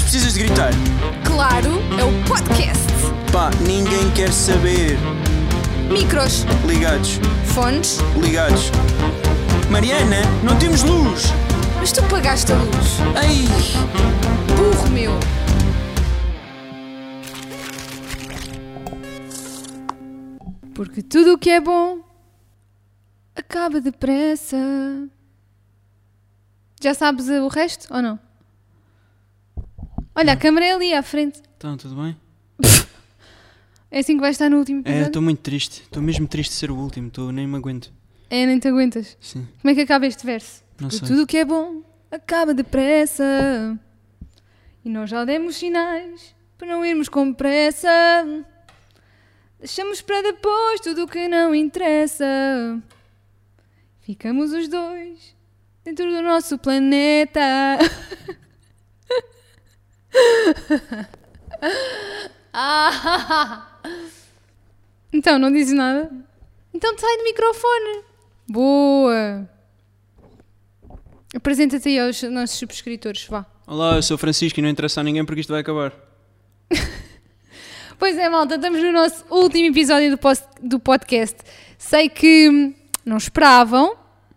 Precisas de gritar? Claro, é o podcast. Pá, ninguém quer saber. Micros, Ligados, fones, ligados. Mariana, não temos luz. mas tu pagaste a luz. Ai, Burro meu. Porque tudo o que é bom acaba depressa. Já sabes o resto ou não? Olha, a câmera é ali à frente. então, tudo bem? É assim que vai estar no último episódio? Estou muito triste. Estou mesmo triste de ser o último. Nem me aguento. É, nem te aguentas. Sim, Como é que acaba este verso? não Porque sei. tudo o que é bom acaba depressa. E nós já demos sinais para não irmos com pressa. Deixamos para depois tudo o que não interessa. Ficamos os dois dentro do nosso planeta. Então, não dizes nada? Então sai do microfone. Boa. Apresenta-te aí aos nossos subscritores, vá. Olá, eu sou o Francisco e não interessa a ninguém porque isto vai acabar. Pois é, malta, estamos no nosso último episódio do podcast. Sei que não esperavam,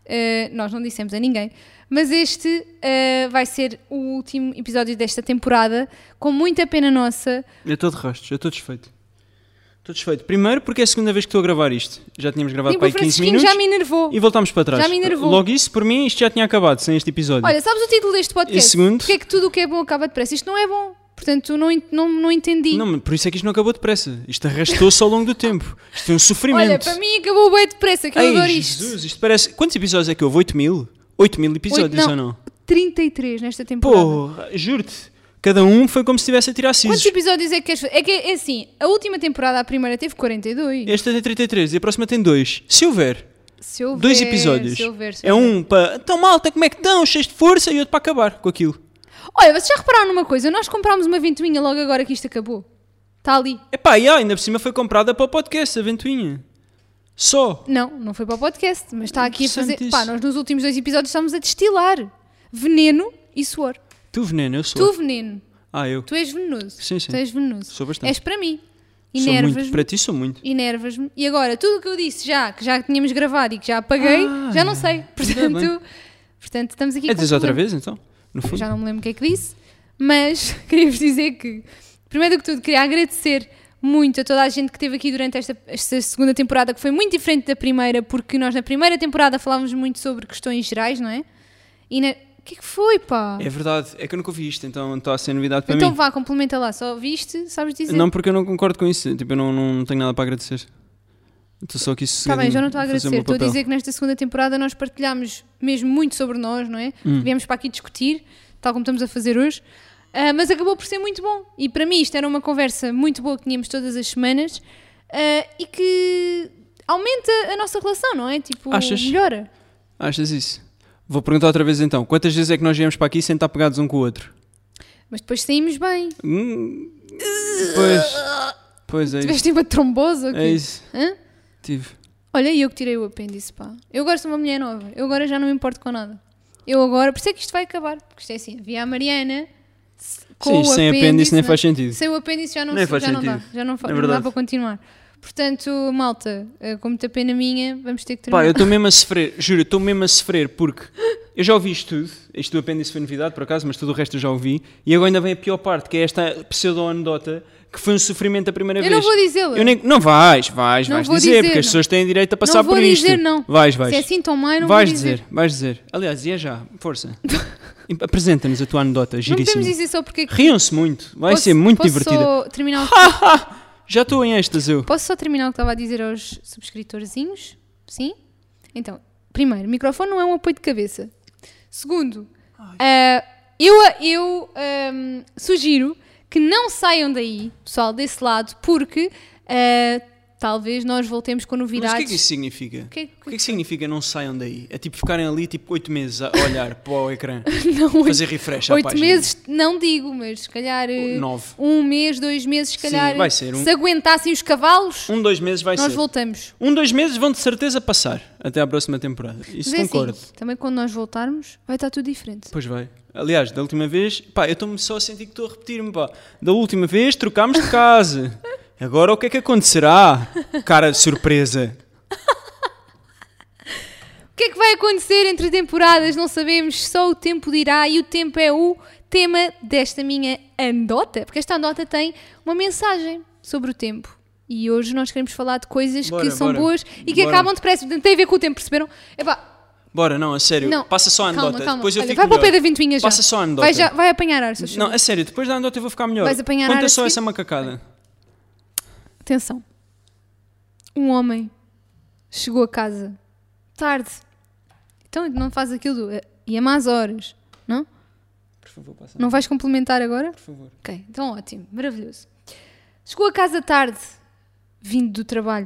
nós não dissemos a ninguém, mas este vai ser o último episódio desta temporada, com muita pena nossa. Eu estou de rastros, eu estou desfeito. Estou desfeito. Primeiro porque é a segunda vez que estou a gravar isto. Já tínhamos gravado para aí 15 minutos já me enervou. e voltámos para trás. Já me enervou. Logo isso, por mim, isto já tinha acabado sem este episódio. Olha, sabes o título deste podcast? E segundo? Porque é que tudo o que é bom acaba depressa? Isto não é bom. Portanto, não entendi. Não, por isso é que isto não acabou depressa. Isto arrastou-se ao longo do tempo. Isto foi um sofrimento. Olha, para mim acabou bem depressa, que eu Ei, adoro isto. Jesus, isto parece... Quantos episódios é que houve? 8.000? 8.000 episódios ou não? 33 nesta temporada. Porra, juro-te. Cada um foi como se estivesse a tirar Quantos sisos. episódios é que queres fazer? É que é assim, a última temporada, a primeira, teve 42. Esta tem 33 e a próxima tem 2. Se houver Se houver, 2 episódios, se houver. é um para... Então malta, como é que estão? Cheios de força e outro para acabar com aquilo. Olha, vocês já repararam numa coisa? Nós comprámos uma ventoinha logo agora que isto acabou. Está ali. Epá, ainda por cima foi comprada para o podcast, a ventoinha. Só. Não foi para o podcast, mas está aqui a fazer... Interessante Pá, isso. nós nos últimos 2 episódios estamos a destilar veneno e suor. Tu veneno, eu sou. Tu veneno. Eu. Tu és venenoso. Sim, sim. Tu és venenoso. Sou bastante. És para mim. Sou muito. Enervas-me. Para ti sou muito. Enervas-me. E agora, tudo o que eu disse que já tínhamos gravado e que já apaguei, já não sei. bem. Portanto, estamos aqui É com dizer outra problema. vez, então? No fundo. Já não me lembro o que é que disse, mas queria-vos dizer que, primeiro do que tudo, queria agradecer muito a toda a gente que esteve aqui durante esta segunda temporada, que foi muito diferente da primeira, porque nós na primeira temporada falávamos muito sobre questões gerais, não é? E o que é que foi, pá? É verdade, é que eu nunca ouvi isto, então está a ser novidade para Então mim. vá, complementa lá, só viste, sabes dizer? Não, porque eu não concordo com isso, tipo, eu não tenho nada para agradecer. Estou só aqui Está bem, já não estou a fazer o agradecer. meu Estou a papel. dizer que nesta segunda temporada nós partilhámos mesmo muito sobre nós, não é? Viemos para aqui discutir, tal como estamos a fazer hoje, mas acabou por ser muito bom. E para mim isto era uma conversa muito boa que tínhamos todas as semanas e que aumenta a nossa relação, não é? Tipo, Achas? melhora. Achas isso? Vou perguntar outra vez então, quantas vezes é que nós viemos para aqui sem estar pegados um com o outro? Mas depois saímos bem. Pois é isso. Tiveste uma trombose ou quê? É isso. Hã? Tive. Olha, e eu que tirei o apêndice, pá. Eu agora sou uma mulher nova. Eu agora já não me importo com nada. Eu agora... Por isso é que isto vai acabar. Porque isto é assim, havia a Mariana... Sim, isto sem apêndice nem faz sentido. Sem o apêndice já não, Nem faz já não dá. sentido. Já não, É não dá verdade. para continuar. Portanto, malta, com muita pena minha, vamos ter que terminar. Pá, eu estou mesmo a sofrer, juro, eu estou mesmo a sofrer porque eu já ouvi isto tudo, isto do apêndice foi novidade por acaso, mas tudo o resto eu já ouvi, e agora ainda vem a pior parte, que é esta pseudo-anedota, que foi um sofrimento a primeira Eu vez. não vou dizê-la. Não vais Não vou dizer, porque dizer, as não. pessoas têm direito a passar Não vou por isto. dizer, não. Vais. Se é assim tão má, eu não vais vou dizer. Vais dizer. Aliás, e é já, força. Apresenta-nos a tua anedota, Não giríssima. podemos dizer só porque... Riam-se muito, vai ser muito posso divertida. Só terminar o Já estou em êxtase eu. Posso só terminar o que estava a dizer aos subscritorzinhos? Sim? Então, primeiro, o microfone não é um apoio de cabeça. Segundo, eu sugiro que não saiam daí, pessoal, desse lado, porque talvez nós voltemos com Mas novidades. o que é que isso significa? O que O que é que significa não saiam daí? É tipo ficarem ali tipo 8 meses a olhar para o ecrã, Não, fazer refresh à 8 página. meses, não digo, mas se calhar 9. 1 mês, 2 meses, se Sim, calhar, vai ser se aguentassem os cavalos, 2 meses vai nós ser. voltamos. 2 meses vão de certeza passar até à próxima temporada. Isso Mas é concordo. assim, também quando nós voltarmos, vai estar tudo diferente. Pois vai. Aliás, da última vez, pá, eu estou-me só a sentir que estou a repetir-me, pá. Da última vez trocámos de casa. Agora o que é que acontecerá? Cara de surpresa. O que é que vai acontecer entre temporadas? Não sabemos, só o tempo dirá, e o tempo é o tema desta minha andota, porque esta andota tem uma mensagem sobre o tempo. E hoje nós queremos falar de coisas que são boas e que acabam depressa. Portanto, tem a ver com o tempo, perceberam? Epá, Bora, não, a sério. não. Passa só a anedota. Calma. Depois eu Olha, fico vai para o melhor. pé da ventoinha já. Passa só a anedota. Vai apanhar ar, se Não, a sério, depois da anedota eu vou ficar melhor. Vais apanhar Conta ar a só seguir? essa macacada. Atenção. Um homem chegou a casa tarde. Então não faz aquilo. Ia mais horas, não? Por favor, passa. Não vais complementar agora? Por favor. Ok, então ótimo, maravilhoso. Chegou a casa tarde, vindo do trabalho,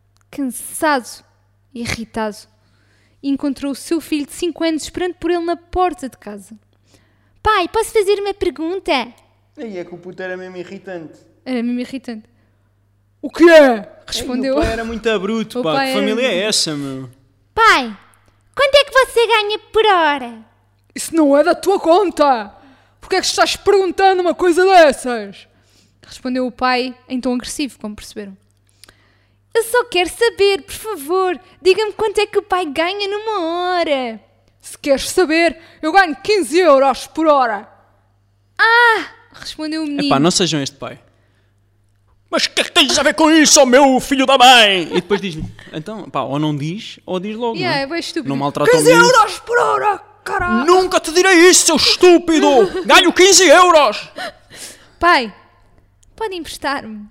cansado e irritado, e encontrou o seu filho de 5 anos esperando por ele na porta de casa. Pai, posso fazer uma pergunta? Aí é que o puto era mesmo irritante. Era mesmo irritante. O que é? Respondeu. O pai era muito bruto, O pá. pai Que família era- é essa, meu? Pai, quanto é que você ganha por hora? Isso não é da tua conta! Porquê é que estás perguntando uma coisa dessas? Respondeu o pai em tom agressivo, como perceberam. Eu só quero saber, por favor. Diga-me quanto é que o pai ganha numa hora. Se queres saber, eu ganho 15 euros por hora. Respondeu o menino. Epá, não sejam este pai. Mas o que é que tens a ver com isso, ó meu filho da mãe? E depois diz-me, então, pá, ou não diz, ou diz logo, Yeah, não é bem estúpido. Não maltrata o 15 menino. euros por hora, caralho! Nunca te direi isso, seu estúpido! Ganho 15 euros! Pai, pode emprestar-me?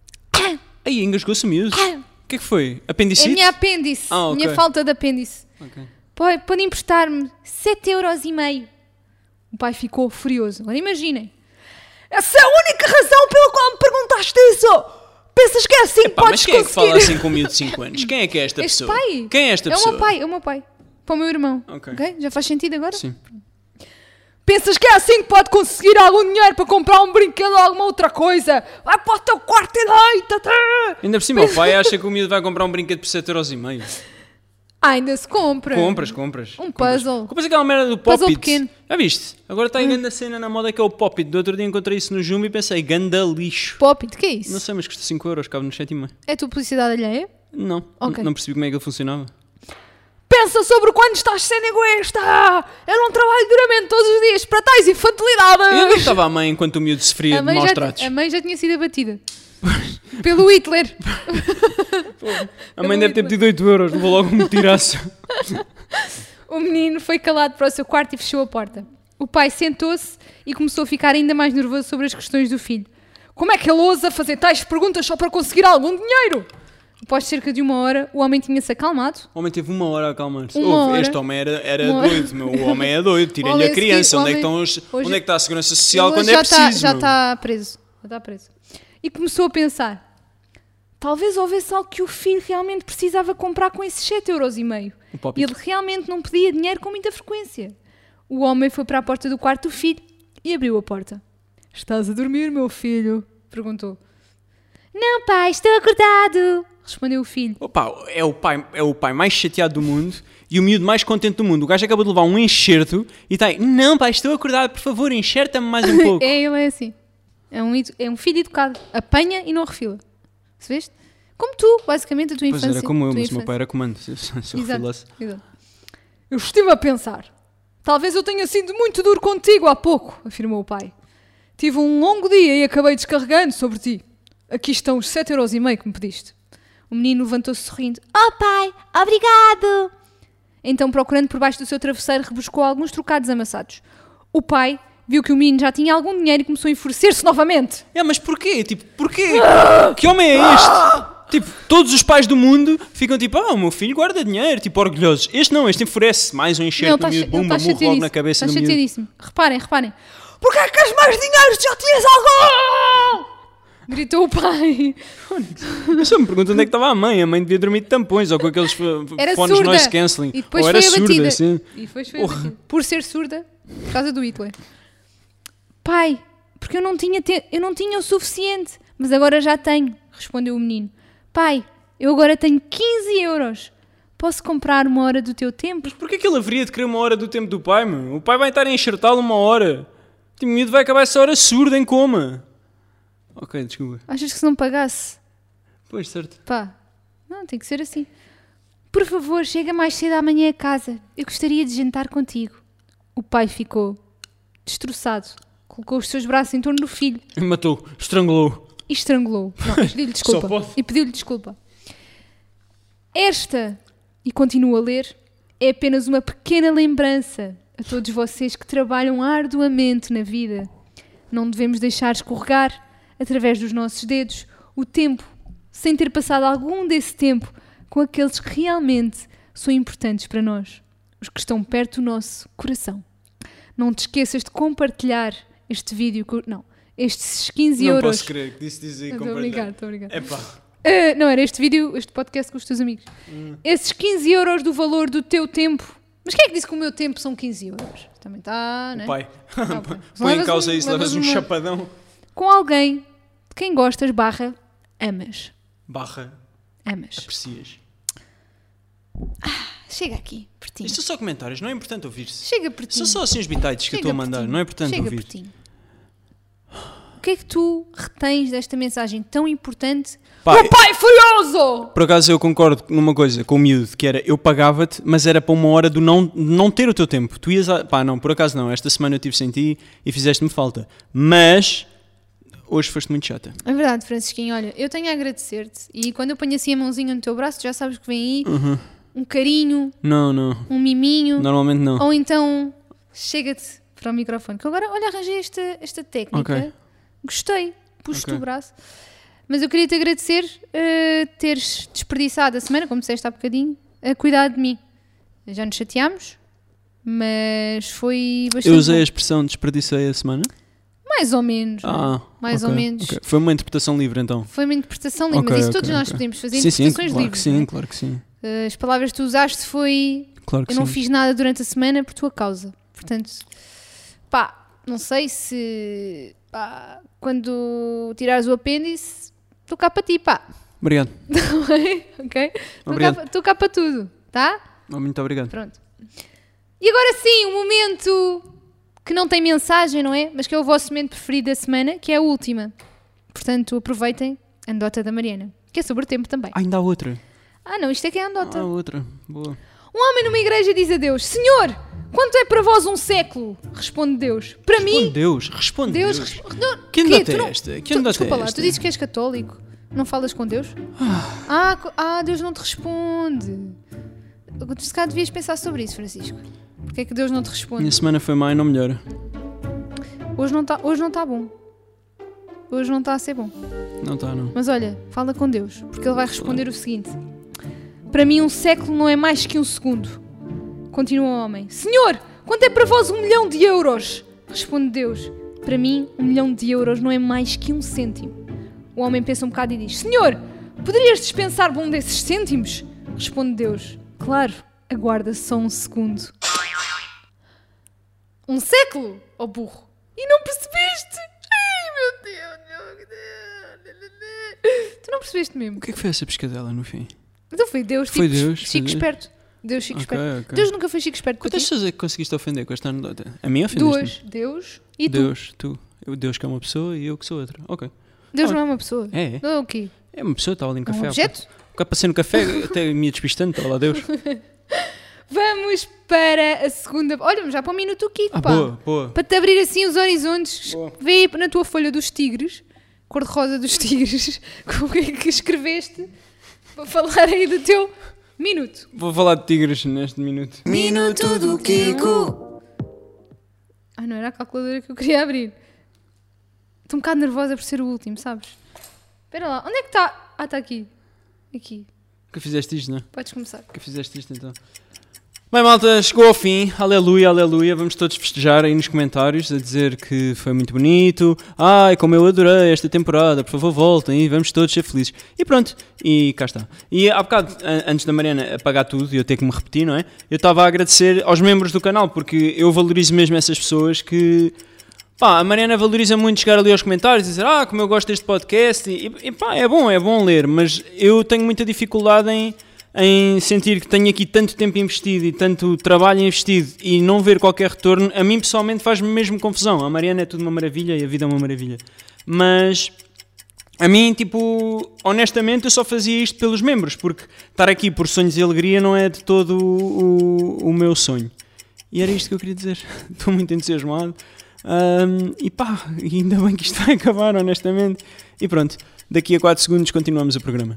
Aí, engasgou-se miúdo. O que é que foi? Apendicite? É a minha apêndice. Ah, ok. Minha falta de apêndice. Ok. Pode emprestar-me 7,5 €. O pai ficou furioso. Agora imaginem. Essa é a única razão pela qual me perguntaste isso! Pensas que é assim que Epá, podes mas quem é que conseguir? fala assim com um miúdo de 5 anos? Quem é que é esta Este pessoa? pai. Quem é esta É pessoa? o meu pai. Para o meu irmão. Ok. Ok? Já faz sentido agora? Sim. Pensas que é assim que pode conseguir algum dinheiro para comprar um brinquedo ou alguma outra coisa? Vai para o teu quarto e deita-te! Ainda por cima, o pai acha que o miúdo vai comprar um brinquedo por 7,5€. Ainda se compra. Compras. Um puzzle. Compras aquela merda do Puzzle Pop-It. pequeno. Já viste? Agora está em grande cena na moda que é o Pop-It. Do outro dia encontrei isso no Jumbo e pensei, ganda lixo. Pop-it, que é isso? Não sei, mas custa 5€, cabe nos 7,5€. É tua publicidade alheia? Não, Ok. não percebi como é que ele funcionava. Pensa sobre quando estás sendo egoísta! Eu não trabalho duramente todos os dias para tais infantilidades! E onde é que estava a mãe enquanto o miúdo sofria de maus tratos? a mãe já tinha sido abatida. Pelo Hitler. A mãe deve ter pedido 8€, levou logo um tiraço. O menino foi calado para o seu quarto e fechou a porta. O pai sentou-se e começou a ficar ainda mais nervoso sobre as questões do filho. Como é que ele ousa fazer tais perguntas só para conseguir algum dinheiro? Após cerca de 1 hora, o homem tinha-se acalmado. O homem teve 1 hora a acalmar-se. Uma hora. Este homem era Uma hora. doido, meu. O homem é doido. Tirem-lhe Olha, a criança. esse Onde é, que homem- estão hoje- onde é que está a segurança social Ele quando já é preciso, já meu? está preso. Já está preso. E começou a pensar. Talvez houvesse algo que o filho realmente precisava comprar com esses 7,5 €. Um Pop-It. Ele realmente não pedia dinheiro com muita frequência. O homem foi para a porta do quarto do filho e abriu a porta. Estás a dormir, meu filho? Perguntou. Não, pai, estou acordado. Respondeu o filho. Opa, é o pai mais chateado do mundo e o miúdo mais contente do mundo. O gajo acabou de levar um enxerto e está aí, não pai, estou acordado, por favor, enxerta-me mais um pouco. Ele é assim. É um filho educado. Apanha e não refila. Se veste? Como tu, basicamente, a tua Pois infância. era como eu, Tua mas o meu infância. pai era comando, se eu Exato, refilasse. exato. Eu estive a pensar. Talvez eu tenha sido muito duro contigo há pouco, afirmou o pai. Tive um longo dia e acabei descarregando sobre ti. Aqui estão os 7,5 € que me pediste. O menino levantou-se sorrindo. Oh, pai, obrigado. Então, procurando por baixo do seu travesseiro, rebuscou alguns trocados amassados. O pai viu que o menino já tinha algum dinheiro e começou a enfurecer-se novamente. Mas porquê? Tipo, porquê? Que homem é este? Tipo, todos os pais do mundo ficam tipo, o meu filho guarda dinheiro, tipo, orgulhosos. Este não, este enfurece. Mais um enxerto no miúdo, bumba, murro logo na cabeça Está do miúdo. chateadíssimo. Reparem. Porquê é que queres mais dinheiro se já tinhas algum? Gritou o pai. Eu só me pergunto onde é que estava a mãe. A mãe devia dormir de tampões ou com aqueles Era fones surda. noise cancelling. E depois ou era foi surda, abatida. assim. E depois foi abatida. Por ser surda, por causa do Hitler. Pai, porque eu não tinha o suficiente, mas agora já tenho, respondeu o menino. Pai, eu agora tenho 15 euros. Posso comprar uma hora do teu tempo? Mas porquê que ele haveria de querer uma hora do tempo do pai, meu? O pai vai estar a enxertá-lo uma hora. O miúdo vai acabar essa hora surda em coma. Ok, desculpa. Achas que se não pagasse? Pois, certo. Pá, não, tem que ser assim. Por favor, chega mais cedo amanhã a casa. Eu gostaria de jantar contigo. O pai ficou destroçado. Colocou os seus braços em torno do filho E matou, estrangulou. e estrangulou. Não, pediu-lhe desculpa. Só pode. E pediu-lhe desculpa. Esta, e continuo a ler, é apenas uma pequena lembrança a todos vocês que trabalham arduamente na vida. Não devemos deixar escorregar, através dos nossos dedos, o tempo, sem ter passado algum desse tempo com aqueles que realmente são importantes para nós, os que estão perto do nosso coração. Não te esqueças de compartilhar este vídeo, estes 15 Não euros. posso crer que disse dizer Estou a brincar, estou a brincar. Epá. Não, era este vídeo, este podcast com os teus amigos. Esses 15 euros do valor do teu tempo. Mas quem é que disse que o meu tempo são 15 euros? Também está, né? Pai. pai. Põe em Levas causa um- isso, levas levas um uma- chapadão. Com alguém de quem gostas / amas. Barra, Amas. aprecias. Chega aqui, pertinho. Isto são só comentários, não é importante ouvir-se. Chega pertinho. São só assim os bitites que eu Chega estou a mandar, pertinho. não é importante Chega ouvir. pertinho. O que é que tu retens desta mensagem tão importante? Pá, Meu pai furioso! por acaso eu concordo numa coisa com o miúdo, que era eu pagava-te, mas era para uma hora de não ter o teu tempo. Tu ias pá, não, por acaso não. Esta semana eu estive sem ti e fizeste-me falta. Mas hoje foste muito chata. É verdade, Francisquinho, olha, eu tenho a agradecer-te e quando eu ponho assim a mãozinha no teu braço, tu já sabes que vem aí um carinho, Não, não. um miminho, Normalmente não. ou então chega-te para o microfone, que eu agora, olha, arranjei esta técnica, Ok. gostei, puxo-te Ok. o braço, mas eu queria-te agradecer teres desperdiçado a semana, como disseste há bocadinho, a cuidar de mim. Já nos chateámos, mas foi bastante Eu usei a bom. expressão desperdicei a semana. Mais ou menos, mais ok, ou menos. ok. Foi uma interpretação livre então. Foi uma interpretação livre, mas Ok, isso ok, todos nós ok. podemos fazer Sim, sim, interpretações claro livres. que sim, não é? claro que sim. As palavras que tu usaste foi Claro que eu não sim. fiz nada durante a semana por tua causa. Portanto, pá, não sei se pá, quando tirares o apêndice, estou cá para ti, pá. Obrigado. Ok? Obrigado. Estou cá para tudo, tá? Muito obrigado. Pronto. E agora sim, um momento que não tem mensagem, não é? Mas que é o vosso momento preferido da semana, que é a última. Portanto, aproveitem a anedota da Mariana, que é sobre o tempo também. Ainda há outra. Ah, não, isto é que é a anedota. Há outra. Boa. Um homem numa igreja diz a Deus: Senhor, quanto é para vós um século? Responde Deus. Para Responde mim, Deus. Responde Deus. Deus. Não, Que quê? anedota Tu é não- esta? Que tu- anedota Desculpa é lá, esta? tu dizes que és católico. Não falas com Deus? Deus não te responde. Se calhar devias pensar sobre isso, Francisco. Porque é que Deus não te responde? Minha semana foi má e não melhora. Hoje não está bom. Hoje não está a ser bom. Não está, não. Mas olha, fala com Deus, porque Ele vai responder o seguinte: para mim, um século não é mais que um segundo. Continua o homem: Senhor, quanto é para vós 1 milhão de euros? Responde Deus: para mim, 1 milhão de euros não é mais que 1 cêntimo. O homem pensa um bocado e diz: Senhor, poderias dispensar-me um desses cêntimos? Responde Deus: claro, aguarda só um segundo. Um século, ó burro! E não percebeste? Ai, meu Deus! Tu não percebeste mesmo? O que é que foi essa pescadela no fim? Então foi Deus, Foi tipo, Deus, Chico foi Deus. esperto. Deus Chico Ok, esperto. ok. Deus nunca foi Chico esperto Quantas contigo. pessoas é que conseguiste ofender com esta anedota? A mim ofendeste? Duas. Deus e tu. Deus, tu. Deus que é uma pessoa e eu que sou outra. Ok. Deus Ah. não é uma pessoa. É, é. Não é o quê? É uma pessoa, estava ali em É café. um objeto? O passei no café, até me ia despistando, estava lá Deus. Vamos para a segunda... Olha, já para um minuto aqui, pá. Boa, boa. Para te abrir assim os horizontes. Boa. Vê aí na tua folha dos tigres, cor-de-rosa dos tigres, como é que escreveste para falar aí do teu minuto. Vou falar de tigres neste minuto. Minuto do Kiko. Ah, não era a calculadora que eu queria abrir. Estou um bocado nervosa por ser o último, sabes? Espera lá, onde é que está? Ah, está aqui. Aqui, Que fizeste isto, não é? podes começar. Que fizeste isto então? Bem, malta, chegou ao fim, aleluia, aleluia, vamos todos festejar aí nos comentários a dizer que foi muito bonito, ai, como eu adorei esta temporada, por favor voltem e vamos todos ser felizes. E pronto, e cá está. E há bocado, antes da Mariana apagar tudo e eu ter que me repetir, não é? Eu estava a agradecer aos membros do canal, porque eu valorizo mesmo essas pessoas que... Pá, a Mariana valoriza muito chegar ali aos comentários e dizer, como eu gosto deste podcast, e pá, é bom ler, mas eu tenho muita dificuldade em sentir que tenho aqui tanto tempo investido e tanto trabalho investido e não ver qualquer retorno. A mim pessoalmente faz-me mesmo confusão. A Mariana é tudo uma maravilha e a vida é uma maravilha, mas a mim, tipo, honestamente eu só fazia isto pelos membros, porque estar aqui por sonhos e alegria não é de todo o meu sonho. E era isto que eu queria dizer. Estou muito entusiasmado. E pá, ainda bem que isto vai acabar, honestamente. E pronto, daqui a 4 segundos continuamos o programa.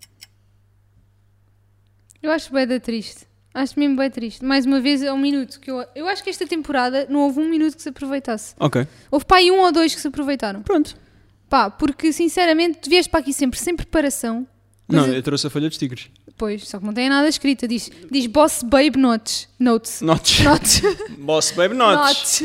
Eu acho bué da triste. Acho mesmo bem triste. Mais uma vez, é um minuto. Que eu acho que esta temporada não houve um minuto que se aproveitasse. Ok. Houve pá aí 1 ou 2 que se aproveitaram. Pronto. Pá, porque sinceramente, tu vieste para aqui sempre sem preparação. Não, eu trouxe a folha dos tigres. Pois, só que não tem nada escrito. Diz Boss Babe Notes. Notes. Boss Babe Notes.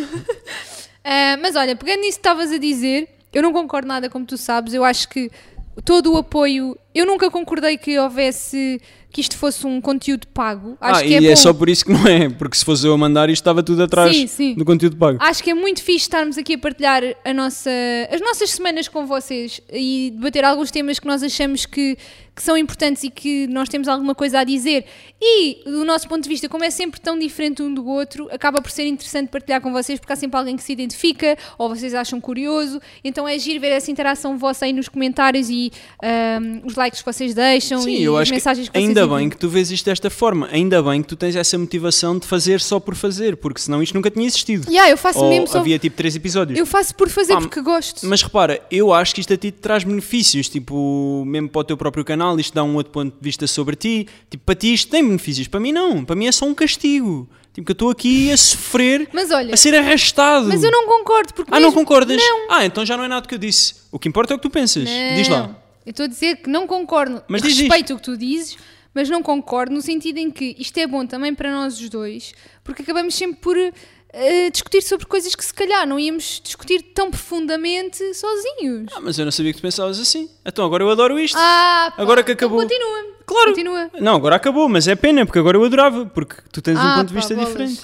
Mas olha, pegando nisso que estavas a dizer, eu não concordo nada, como tu sabes. Eu acho que todo o apoio... Eu nunca concordei que houvesse... que isto fosse um conteúdo pago. Acho que e é é bom. só por isso que não é, porque se fosse eu a mandar isto estava tudo atrás do conteúdo pago. Acho que é muito fixe estarmos aqui a partilhar as nossas semanas com vocês e debater alguns temas que nós achamos que são importantes e que nós temos alguma coisa a dizer. E do nosso ponto de vista, como é sempre tão diferente um do outro, acaba por ser interessante partilhar com vocês, porque há sempre alguém que se identifica ou vocês acham curioso. Então é giro ver essa interação vossa aí nos comentários e os likes que vocês deixam. Sim, e eu as acho mensagens que que vocês ainda enviam. bem que tu vês isto desta forma, ainda bem que tu tens essa motivação de fazer só por fazer, porque senão isto nunca tinha existido. Eu faço ou mesmo só... havia tipo 3 episódios. Eu faço por fazer porque gosto. Mas repara, eu acho que isto a ti te traz benefícios, tipo, mesmo para o teu próprio canal, isto dá um outro ponto de vista sobre ti, tipo, para ti isto tem benefícios, para mim não, para mim é só um castigo, tipo, que eu estou aqui a sofrer, Mas olha, a ser arrastado. Mas eu não concordo, porque não concordas? Não. Então já não é nada do que eu disse, o que importa é o que tu pensas, diz lá. Eu estou a dizer que não concordo, mas respeito o que tu dizes, mas não concordo no sentido em que isto é bom também para nós os dois, porque acabamos sempre por discutir sobre coisas que se calhar não íamos discutir tão profundamente sozinhos. Mas eu não sabia que tu pensavas assim. Então agora eu adoro isto. Agora que acabou. Então continua. Claro. Continua. Não, agora acabou, mas é pena, porque agora eu adorava, porque tu tens um ponto de vista bolas. diferente.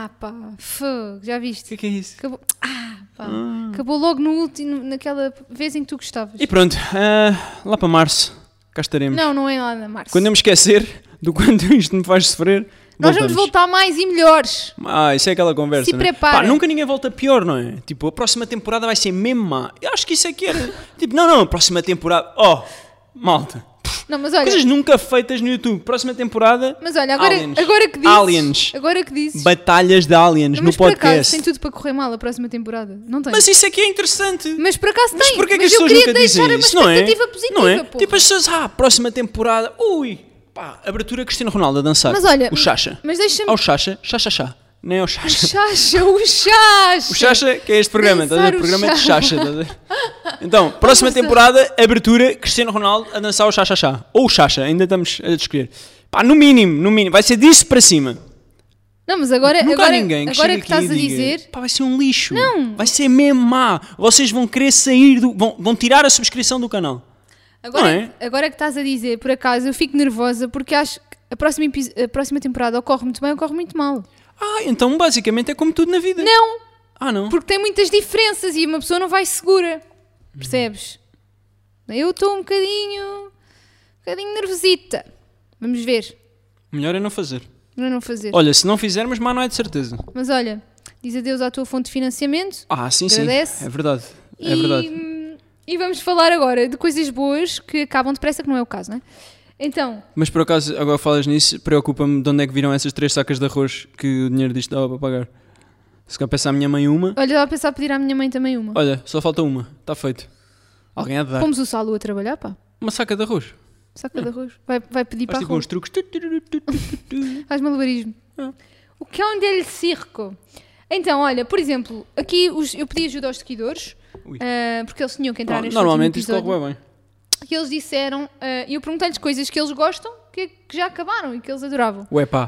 Fogo, já viste? O que é isso? Acabou. Acabou logo no último, naquela vez em que tu gostavas. E pronto, lá para março, cá estaremos. Não é nada, Março. Quando eu me esquecer do quanto isto me faz sofrer, nós voltamos. vamos voltar mais e melhores. Isso é aquela conversa. Se prepara. Pá, nunca ninguém volta pior, não é? Tipo, a próxima temporada vai ser mesmo má. Eu acho que isso é que era. Tipo, não, a próxima temporada. Malta. Não, mas olha, coisas nunca feitas no YouTube. Próxima temporada. Mas olha, agora que dizes. Aliens. Agora que dizes. Batalhas de aliens no mas por podcast. acaso tem tudo para correr mal a próxima temporada. Não tem. Mas isso é que é interessante. Mas por acaso Mas tem. porquê que mas as pessoas eu nunca queria dizem deixar isso? uma Não é? expectativa positiva, Não é? porra. Tipo as pessoas, próxima temporada. Abertura Cristiano Ronaldo a dançar. Mas olha, o Chacha. Mas deixa-me. Ao Chacha. Nem ao Chacha. O Chacha. O Chacha, que é este programa, estás a ver? O programa de Chacha, estás a ver? Então, próxima Nossa. temporada, abertura, Cristiano Ronaldo a dançar o Chacha. Ou o Chacha, ainda estamos a escolher. No mínimo, vai ser disso para cima. Não, mas agora Nunca há ninguém que agora chegue que estás aqui a e diga, dizer. vai ser um lixo. Não. Vai ser mesmo má. Vocês vão querer sair vão tirar a subscrição do canal. Agora que estás a dizer, por acaso, eu fico nervosa porque acho que a próxima temporada ocorre muito bem ou ocorre muito mal. Então basicamente é como tudo na vida. Não. Não? Porque tem muitas diferenças e uma pessoa não vai segura. Percebes? Eu estou um bocadinho nervosita. Vamos ver. Melhor é não fazer. Melhor não fazer. Olha, se não fizermos, má não é de certeza. Mas olha, diz adeus à tua fonte de financiamento. Sim. Agradece. É verdade. É verdade. E vamos falar agora de coisas boas que acabam depressa, que não é o caso, não é? Então... Mas por acaso, agora falas nisso, preocupa-me de onde é que viram essas 3 sacas de arroz que o dinheiro disto dava para pagar. Se calhar peço à minha mãe uma. Olha, estava a pensar pedir à minha mãe também uma. Olha, só falta uma. Está feito. Alguém há de dar. Pomos o Salu a trabalhar, pá. Uma saca de arroz. Saca de arroz. Vai pedir para Faz tipo arroz. uns truques. Faz malabarismo. O que é um del circo? Então, olha, por exemplo, aqui eu pedi ajuda aos seguidores, porque eles tinham que entrar neste Normalmente isto último corre episódio. bem. E eles disseram, e eu perguntei-lhes coisas que eles gostam, que já acabaram e que eles adoravam. Ué pá.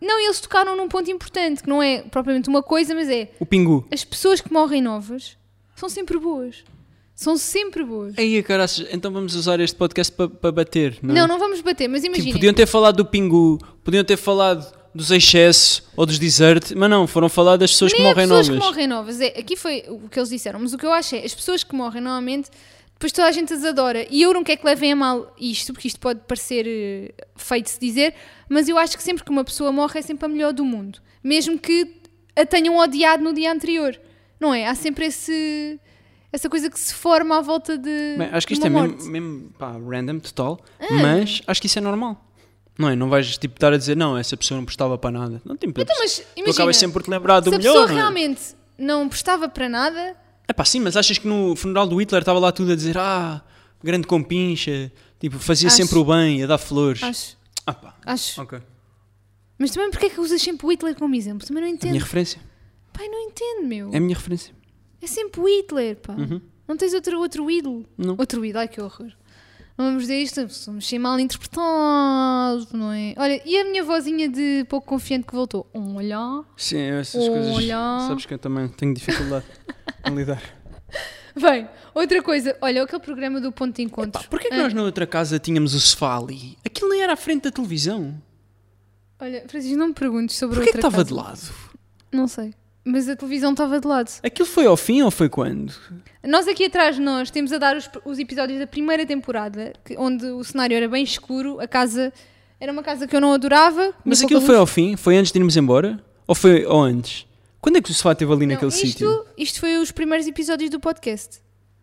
Não, eles tocaram num ponto importante, que não é propriamente uma coisa, mas é... O Pingu. As pessoas que morrem novas são sempre boas. São sempre boas. Aí, caraças, então vamos usar este podcast para bater, não é? Não vamos bater, mas imagina. Tipo, podiam ter falado do Pingu, podiam ter falado dos excessos ou dos desert, mas não, foram falar das pessoas que Nem morrem as pessoas novas. que morrem novas. Aqui foi o que eles disseram, mas o que eu acho é, as pessoas que morrem normalmente, depois toda a gente as adora. E eu não quero que levem a mal isto, porque isto pode parecer feio de se dizer, mas eu acho que sempre que uma pessoa morre é sempre a melhor do mundo. Mesmo que a tenham odiado no dia anterior. Não é? Há sempre essa coisa que se forma à volta de Bem, acho que isto uma é morte. mesmo pá, random, total, mas acho que isso é normal. Não é? Não vais tipo, estar a dizer, não, essa pessoa não prestava para nada. Não tem Então, mas tu imagina, acabas sempre por te lembrar do se a melhor, pessoa não é? realmente não prestava para nada, É pá, sim, mas achas que no funeral do Hitler estava lá tudo a dizer, grande compincha, tipo, fazia Acho. sempre o bem, a dar flores. acho. Ah pá, Acho. ok. Mas também porque é que usas sempre o Hitler como exemplo? Também não É a entendo. minha referência. Pai, não entendo, meu. É a minha referência. É sempre o Hitler, pá. Não tens outro ídolo? Não. Outro ídolo, ai que horror. Não vamos dizer isto, somos sem mal interpretados, não é? Olha, e a minha vozinha de pouco confiante que voltou? Olá. Sim, essas coisas. Olha. Sabes que eu também tenho dificuldade em lidar. Bem, outra coisa, olha, aquele programa do Ponto de Encontro. Porquê que nós na outra casa tínhamos o sofá ali? Aquilo nem era à frente da televisão. Olha, Francisco, não me perguntes sobre Porquê que outra estava casa. de lado? Não sei. Mas a televisão estava de lado. Aquilo foi ao fim ou foi quando? Nós aqui atrás de nós temos a dar os episódios da primeira temporada, onde o cenário era bem escuro, a casa era uma casa que eu não adorava. Mas tinha aquilo pouca foi luz. ao fim? Foi antes de irmos embora? Ou antes? Quando é que o sofá esteve ali Não, naquele sítio? Isto foi os primeiros episódios do podcast.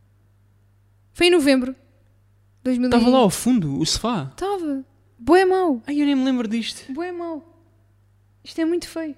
Foi em novembro de 2000. Estava lá ao fundo, o sofá. Estava. Bué mau. Ai, eu nem me lembro disto. Bué mau. Isto é muito feio.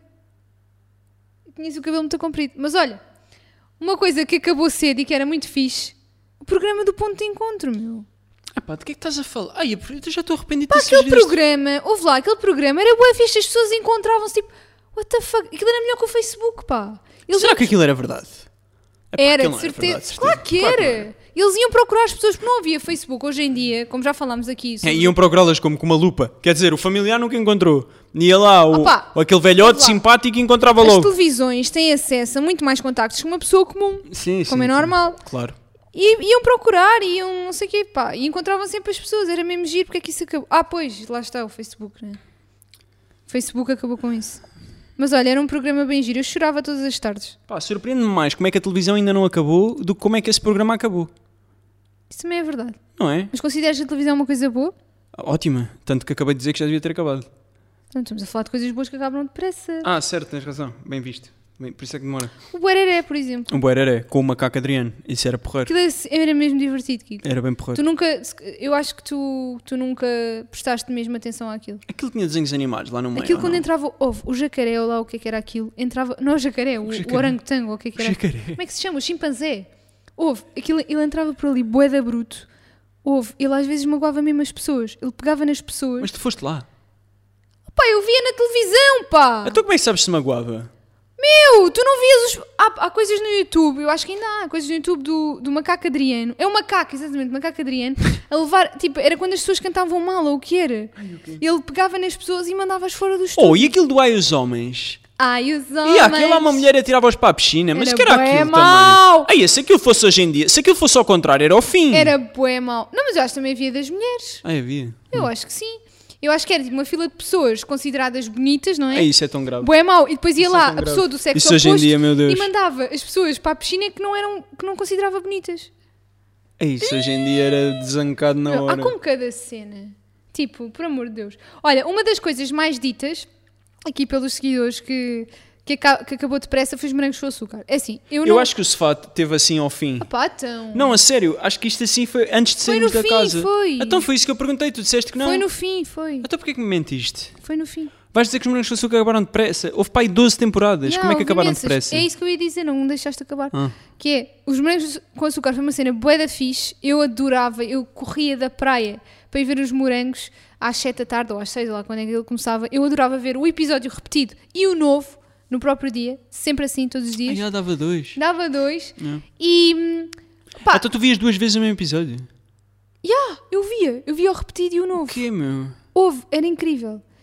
Tinhas o cabelo muito comprido. Mas olha, uma coisa que acabou cedo e que era muito fixe, o programa do Ponto de Encontro, meu. Ah pá, de que é que estás a falar? Ai, eu já estou arrependido Pá, de aquele sugerir isto. programa, houve lá, aquele programa era bué fixe, as pessoas encontravam-se tipo, what the fuck, aquilo era melhor que o Facebook, pá. Eles Será que aquilo era verdade? Epá, era, aquilo de não era certeza. verdade, Claro que Claro era. Eles iam procurar as pessoas, porque não havia Facebook hoje em dia, como já falámos aqui. sobre- Iam procurá-las como com uma lupa. Quer dizer, o familiar nunca encontrou. Ia lá Opa, aquele velhote lá. simpático e encontrava As logo. televisões têm acesso a muito mais contactos que uma pessoa comum, Sim, como é normal. Claro. E iam procurar, iam não sei o quê, pá. E encontravam sempre as pessoas, era mesmo giro, porque é que isso acabou. Ah, pois, lá está o Facebook, né? O Facebook acabou com isso. Mas olha, era um programa bem giro, eu chorava todas as tardes. Pá, surpreende-me mais como é que a televisão ainda não acabou do que como é que esse programa acabou. Isso também é verdade. Não é? Mas consideras a televisão uma coisa boa? Ótima. Tanto que acabei de dizer que já devia ter acabado. Portanto, estamos a falar de coisas boas que acabam depressa. Ah, certo, tens razão. Bem visto. Bem, por isso é que demora. O Buereré, por exemplo. Um boereré com o macaco Adriano. Isso era porreiro. Aquilo era mesmo divertido, Kiko. Era bem porreiro. Tu nunca, eu acho que tu nunca prestaste mesmo atenção àquilo. Aquilo tinha desenhos animados lá no meio. Aquilo ou quando não? entrava, o jacaré ou lá o que é que era aquilo, entrava, não o jacaré, o jacaré. orangotango ou o que é que O era. jacaré. Como é que se chama? O chimpanzé. Ele entrava por ali, boeda bruto. Ele às vezes magoava mesmo as pessoas. Ele pegava nas pessoas. Mas tu foste lá. Pá, eu via na televisão, pá! Então como é que sabes se magoava? Tu não vias os... Há coisas no YouTube, eu acho que ainda há coisas no YouTube do macaco Adriano. É o macaco, exatamente, o macaco Adriano, a levar, tipo, era quando as pessoas cantavam mal ou o que era. Ele pegava nas pessoas e mandava-as fora do estúdio. Oh, e aquilo do Ai os Homens? Ai, os homens... E aquilo lá uma mulher atirava-os para a piscina. Mas Era que era bué aquilo mau. também? Ai, se aquilo fosse hoje em dia, se aquilo fosse ao contrário, era ao fim. Era bué mau. Não, mas eu acho que também havia das mulheres. Ai, havia. Eu acho que sim. Eu acho que era tipo uma fila de pessoas consideradas bonitas, não é? Ai, isso é tão grave. Bué mau. E depois ia Isso é lá tão a grave. pessoa do sexo Isso hoje em oposto dia, meu Deus. e mandava as pessoas para a piscina que não considerava bonitas. Ai, isso hoje em dia era desancado na Não, há hora. com cada cena. Tipo, por amor de Deus. Olha, uma das coisas mais ditas aqui pelos seguidores que acabou depressa foi os morangos com açúcar. É assim, Eu acho que o sofá teve assim ao fim. Pá, então... Não, a sério, acho que isto assim foi antes de Foi sairmos no da fim, casa. foi. Então foi isso que eu perguntei, tu disseste que não. Foi no fim, foi. Então porquê que me mentiste? Foi no fim. Vais dizer que os morangos com açúcar acabaram depressa? Houve para aí 12 temporadas, como é que houve acabaram imensas. depressa? É isso que eu ia dizer, não me deixaste acabar. Ah. Que é, os morangos com açúcar foi uma cena bué da fixe, eu adorava, eu corria da praia para ir ver os morangos às 7 da tarde ou às 6, lá quando é que ele começava, eu adorava ver o episódio repetido e o novo, no próprio dia, sempre assim, todos os Ah, dias. já dava 2. Dava 2 Não. e... Pá, Então tu vias 2 vezes o mesmo episódio? eu via o repetido e o O novo. quê, meu? Era incrível.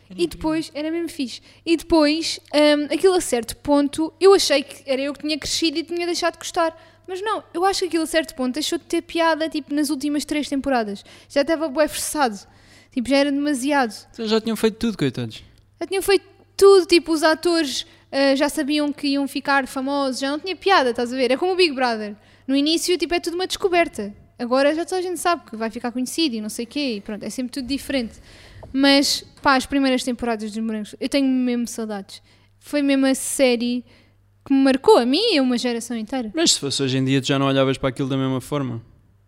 E depois, era mesmo fixe. E depois, aquilo a certo ponto, eu achei que era eu que tinha crescido e tinha deixado de gostar. Mas não, eu acho que aquilo a certo ponto deixou de ter piada, tipo, nas últimas 3 temporadas. Já estava bué forçado. Tipo, já era demasiado. Então já tinham feito tudo, coitados. Já tinham feito tudo, tipo, os atores já sabiam que iam ficar famosos, já não tinha piada, estás a ver? É como o Big Brother. No início, tipo, é tudo uma descoberta. Agora já toda a gente sabe que vai ficar conhecido e não sei o quê, e pronto, é sempre tudo diferente. Mas, pá, as primeiras temporadas dos Morangos, eu tenho mesmo saudades. Foi mesmo a série que me marcou a mim e a uma geração inteira. Mas se fosse hoje em dia, tu já não olhavas para aquilo da mesma forma?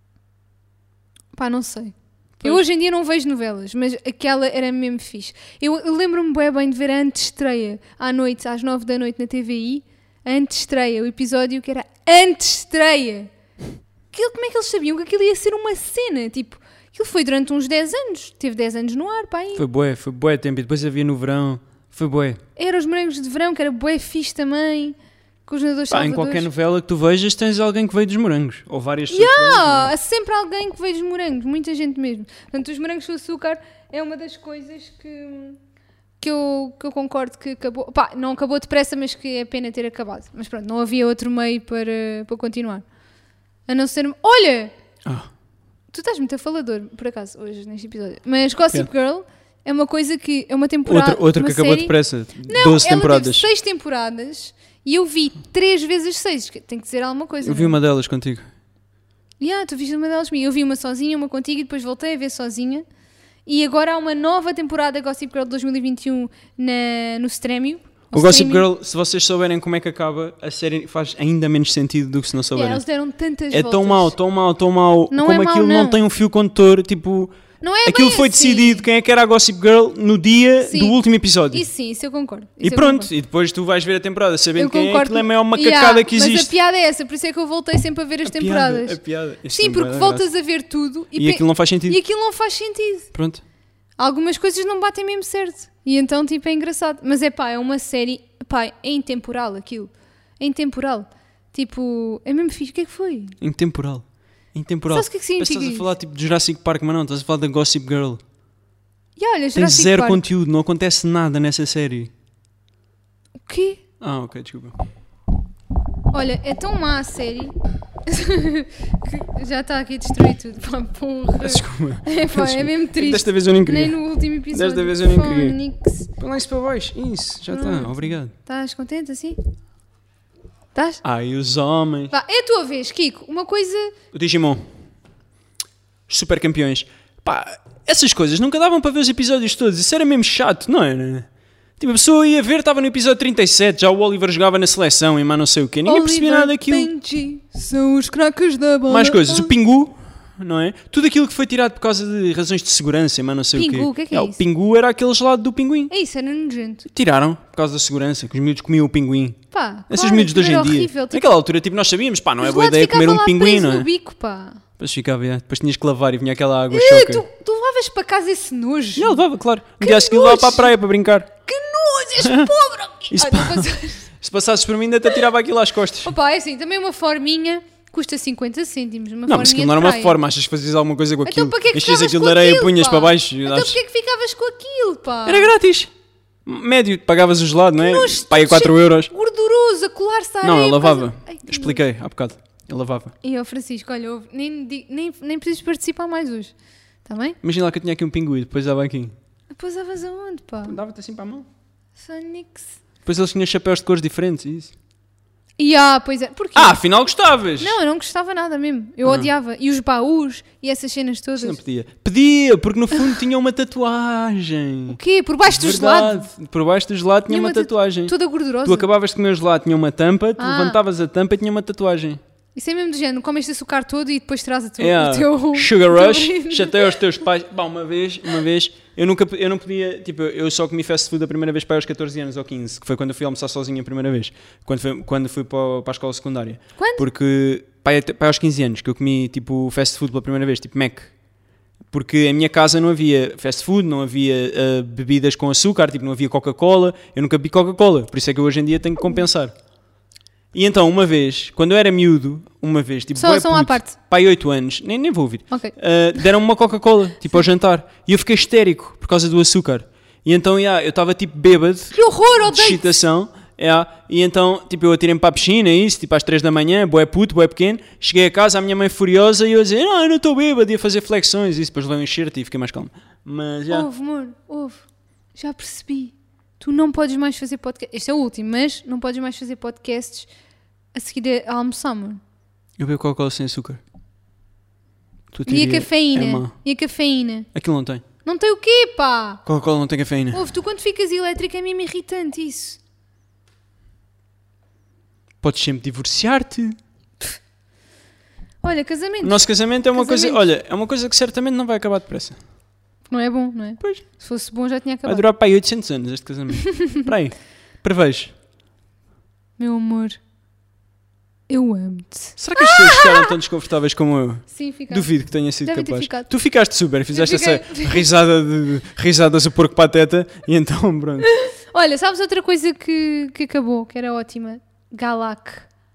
Pá, não sei. Eu hoje em dia não vejo novelas, mas aquela era mesmo fixe. Eu lembro-me bem de ver a antestreia à noite, às 9 da noite na TVI, a antestreia, o episódio que era antestreia. Como é que eles sabiam que aquilo ia ser uma cena? Tipo, aquilo foi durante uns 10 anos. Teve 10 anos no ar, pá. Foi bué tempo. E depois havia no verão. Foi bué. Era os Morangos de Verão, que era bué fixe também. Com os nadadores Pá, em salvadores. qualquer novela que tu vejas tens alguém que veio dos Morangos. Ou várias pessoas. Há sempre alguém que veio dos Morangos. Muita gente mesmo. Portanto, os Morangos com Açúcar é uma das coisas que eu concordo que acabou. Pá, não acabou depressa, mas que é pena ter acabado. Mas pronto, não havia outro meio para continuar. A não ser... Olha! Tu estás muito falador, por acaso, hoje, neste episódio. Mas Gossip Girl é uma coisa que... É uma temporada... Outra que acabou série... depressa. Não, 12 temporadas. Ela teve 6 temporadas e eu vi 3 vezes 6. Tem que dizer alguma coisa. Eu vi uma delas contigo. Tu viste uma delas comigo. Eu vi uma sozinha, uma contigo e depois voltei a ver sozinha. E agora há uma nova temporada Gossip Girl 2021 no Stremio. O Gossip Girl, se vocês souberem como é que acaba, a série faz ainda menos sentido do que se não souberem. Eles deram tantas é voltas. tão mau. Não como é mau, aquilo não tem um fio condutor, tipo... Não é aquilo bem foi assim. decidido quem é que era a Gossip Girl no dia do último episódio. Isso sim, isso eu concordo. E pronto, e depois tu vais ver a temporada sabendo quem é, aquilo é a maior macacada que existe. Mas a piada é essa, por isso é que eu voltei sempre a ver as temporadas. A piada. Sim, porque voltas a ver tudo e aquilo não faz sentido. E aquilo não faz sentido. Pronto. Algumas coisas não batem mesmo certo. E então, tipo, é engraçado. Mas é pá, é uma série... Pá, é intemporal aquilo. É intemporal. Tipo, é mesmo fixe. O que é que foi? Intemporal. Sabes o que é que significa estás a falar tipo de Jurassic Park, mas não, estás a falar da Gossip Girl. E olha, tem Jurassic zero Park. conteúdo, não acontece nada nessa série. O quê? Ok, desculpa. Olha, é tão má a série que já está aqui a destruir tudo. Pá, porra. Desculpa. É mesmo triste. Desta vez eu nem queria. Nem no último episódio. Desta vez eu nem queria. Fónix. Põe lá isso para baixo. Isso, já está. Obrigado. Estás contente assim? Estás? Ai, os homens. Vá, é a tua vez, Kiko. Uma coisa... O Digimon. Os super campeões. Pá, essas coisas nunca davam para ver os episódios todos. Isso era mesmo chato, não era? Tipo, a pessoa ia ver, estava no episódio 37, já o Oliver jogava na seleção e mais não sei o quê. Ninguém percebia nada daquilo. Benji, são os craques da bola. Mais coisas. O Pingu, não é? Tudo aquilo que foi tirado por causa de razões de segurança e mais não sei Pingu, o quê. O que é O isso? Pingu era aquele gelado do pinguim. É isso, era nojento. Tiraram por causa da segurança, que os miúdos comiam o pinguim. Pá, Esses claro, miúdos de hoje em era dia. horrível, tipo, Naquela altura, tipo, nós sabíamos, pá, não é os boa gelados ideia comer ficavam um lá pinguim, presos não é? no bico, pá. Depois ficava, depois tinhas que lavar e vinha aquela água choca. Tu levavas para casa esse nojo. Já levava, claro. Um Que dia a seguir levava nojo. para a praia para brincar. Que nojo, és pobre. Isso Ai, pá. não posso- Se passasses por mim, ainda te atirava aquilo às costas. Opa, é assim, também uma forminha custa 50 cêntimos. Uma Não, mas aquilo forminha não era de uma praia. forma. Achas que fazias alguma coisa com aquilo? Então para que é que Enchias ficavas aquilo com de areia e aquilo, punhas pá? para baixo. Então achas- porquê é que ficavas com aquilo, pá? Era grátis. Médio, pagavas o gelado, não é? Nojo, Paia tudo 4 cheio- euros. Gorduroso, a colar-se à areia. Não, eu por causa- lavava. Ai, que Expliquei há bocado. Eu lavava. E eu, Francisco, olha, nem precisas participar mais hoje. Está bem? Imagina lá que eu tinha aqui um pinguim, depois dava aqui. Depois davas aonde, pá? Dava-te assim para a mão. Fónix. Depois eles tinham chapéus de cores diferentes. Isso. Pois é. Porquê? Afinal gostavas. Não, eu não gostava nada mesmo. Eu odiava. E os baús e essas cenas todas. Isso não podia. Pedia, porque no fundo tinha uma tatuagem. O quê? Por baixo do gelado? Verdade. Por baixo do gelado tinha uma tatuagem. Toda gordurosa. Tu acabavas de comer o gelado, tinha uma tampa, tu Ah. levantavas a tampa e tinha uma tatuagem. Isso é mesmo do género. Comes esse açúcar todo e depois traz o teu... Sugar o teu Rush, brinde. chatei aos teus pais. Bom, uma vez, eu não podia, tipo, eu só comi fast food a primeira vez para aos 14 anos ou 15, que foi quando eu fui almoçar sozinho a primeira vez, quando fui para a escola secundária. Quando? Porque, pai, aos 15 anos, que eu comi, tipo, fast food pela primeira vez, tipo Mac. Porque em minha casa não havia fast food, não havia bebidas com açúcar, tipo, não havia Coca-Cola, eu nunca bebi Coca-Cola, por isso é que eu hoje em dia tenho que compensar. E então, uma vez, quando eu era miúdo, tipo, Só à parte. pai, 8 anos, nem vou ouvir, Ok. deram-me uma Coca-Cola, tipo, ao jantar, e eu fiquei histérico por causa do açúcar. E então, eu estava tipo bêbado. Que horror, De odeio! excitação. E então, tipo, eu atirei-me para a piscina, isso, tipo, às 3 da manhã, bué puto, bué pequeno. Cheguei a casa, a minha mãe furiosa, e eu a dizer, não, eu não estou bêbado, ia fazer flexões, e isso, depois levei um enxerto e fiquei mais calmo. Mas, Ouve, amor, ouve. Já percebi. Tu não podes mais fazer podcast. Este é o último, mas não podes mais fazer podcasts a seguir a almoçar, amor. Eu bebo Coca-Cola sem açúcar. E a cafeína? É má. E a cafeína? Aquilo não tem. Não tem o quê, pá? Coca-Cola não tem cafeína. Ouve, tu quando ficas elétrica é mesmo irritante isso. Podes sempre divorciar-te. Olha, casamento. O nosso casamento é uma coisa, Casamentos. olha, é uma coisa que certamente não vai acabar depressa. Não é bom, não é? Pois. Se fosse bom já tinha Vai acabado. durar para aí 800 anos este casamento. Para aí. Prevejo. Meu amor, eu amo-te. Será que as pessoas ficaram tão desconfortáveis como eu? Sim, fica. Duvido que tenha sido Devem ter capaz. ficado. Tu ficaste super, fizeste Eu fiquei- essa risada de risadas a porco pateta e então pronto. Olha, sabes outra coisa que acabou, que era ótima? Galac.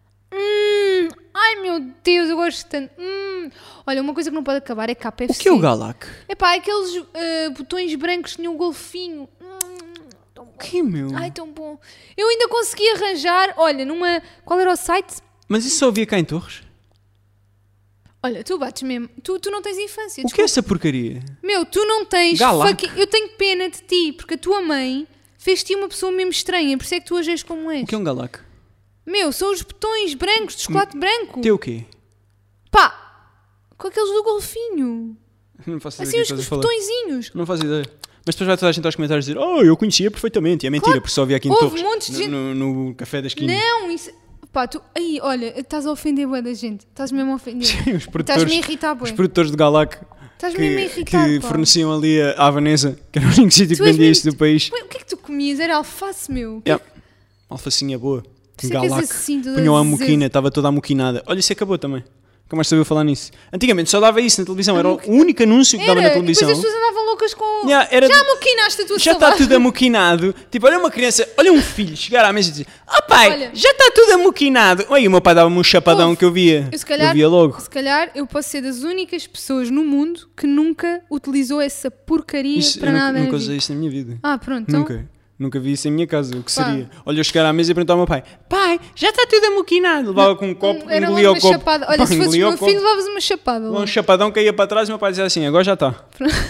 Ai meu Deus, eu gosto tanto. Olha, uma coisa que não pode acabar é KFC. O que é o Galac? Epá, aqueles botões brancos que tinham um golfinho. Tão O bom. que, meu? Ai, tão bom. Eu ainda consegui arranjar, olha, numa... Qual era o site? Mas isso só havia cá em Torres? Olha, tu bates mesmo. Tu não tens infância, O que é essa porcaria? Meu, tu não tens... Galac. Eu tenho pena de ti, porque a tua mãe fez-te uma pessoa mesmo estranha, por isso é que tu ages como és. O que é um Galac? Meu, são os botões brancos de chocolate branco. Tem o quê? Pá, com aqueles do golfinho. Não faço Assim, ideia os do que estás a falar. botõezinhos. Não faço ideia. Mas depois vai toda a gente aos comentários dizer eu conhecia perfeitamente. E é mentira, porque só havia aqui em houve Torres. montes de gente- No café da esquina. Não, isso... Pá, tu... Aí, olha, estás a ofender bué da gente. Estás mesmo a ofender. Os produtores, Estás-me a irritar, bué. os produtores de Galac Estás mesmo a irritar, que pá. forneciam ali à Vanessa, que era o único sítio que Tu és vendia mesmo- isso do país. Ué, o que é que tu comias? Era alface, meu. Yeah. Alfacinha boa. Por isso é que és Galac. assim, toda Punham a azedo. moquina, estava toda amoquinada. Olha, isso acabou também. Nunca mais sabia falar nisso. Antigamente só dava isso na televisão. Era o único anúncio que dava na Era, e televisão. depois as pessoas andavam loucas com... Yeah, era Já de- amoquinaste a tua Já está salada. tudo amoquinado. Tipo, olha uma criança, olha um filho chegar à mesa e dizer pai, Olha. já está tudo amoquinado. Oi, o meu pai dava-me um chapadão Ouve, que eu via. Eu, se calhar, via logo. Se calhar eu posso ser das únicas pessoas no mundo que nunca utilizou essa porcaria Isso, para eu nada. nunca na usei vida. isso na minha vida. Ah, pronto. Então, Nunca vi isso em minha casa. O que Pá. seria? Olha, eu chegar à mesa e perguntar ao meu pai: pai, já está tudo amoquinado. Levava com um copo, era engolia logo o uma copo. chapada. Olha, Pá, se fosses engolia o meu filho, copo, levavas uma chapada. levava logo. um chapadão, caía para trás e o meu pai dizia assim: agora já está.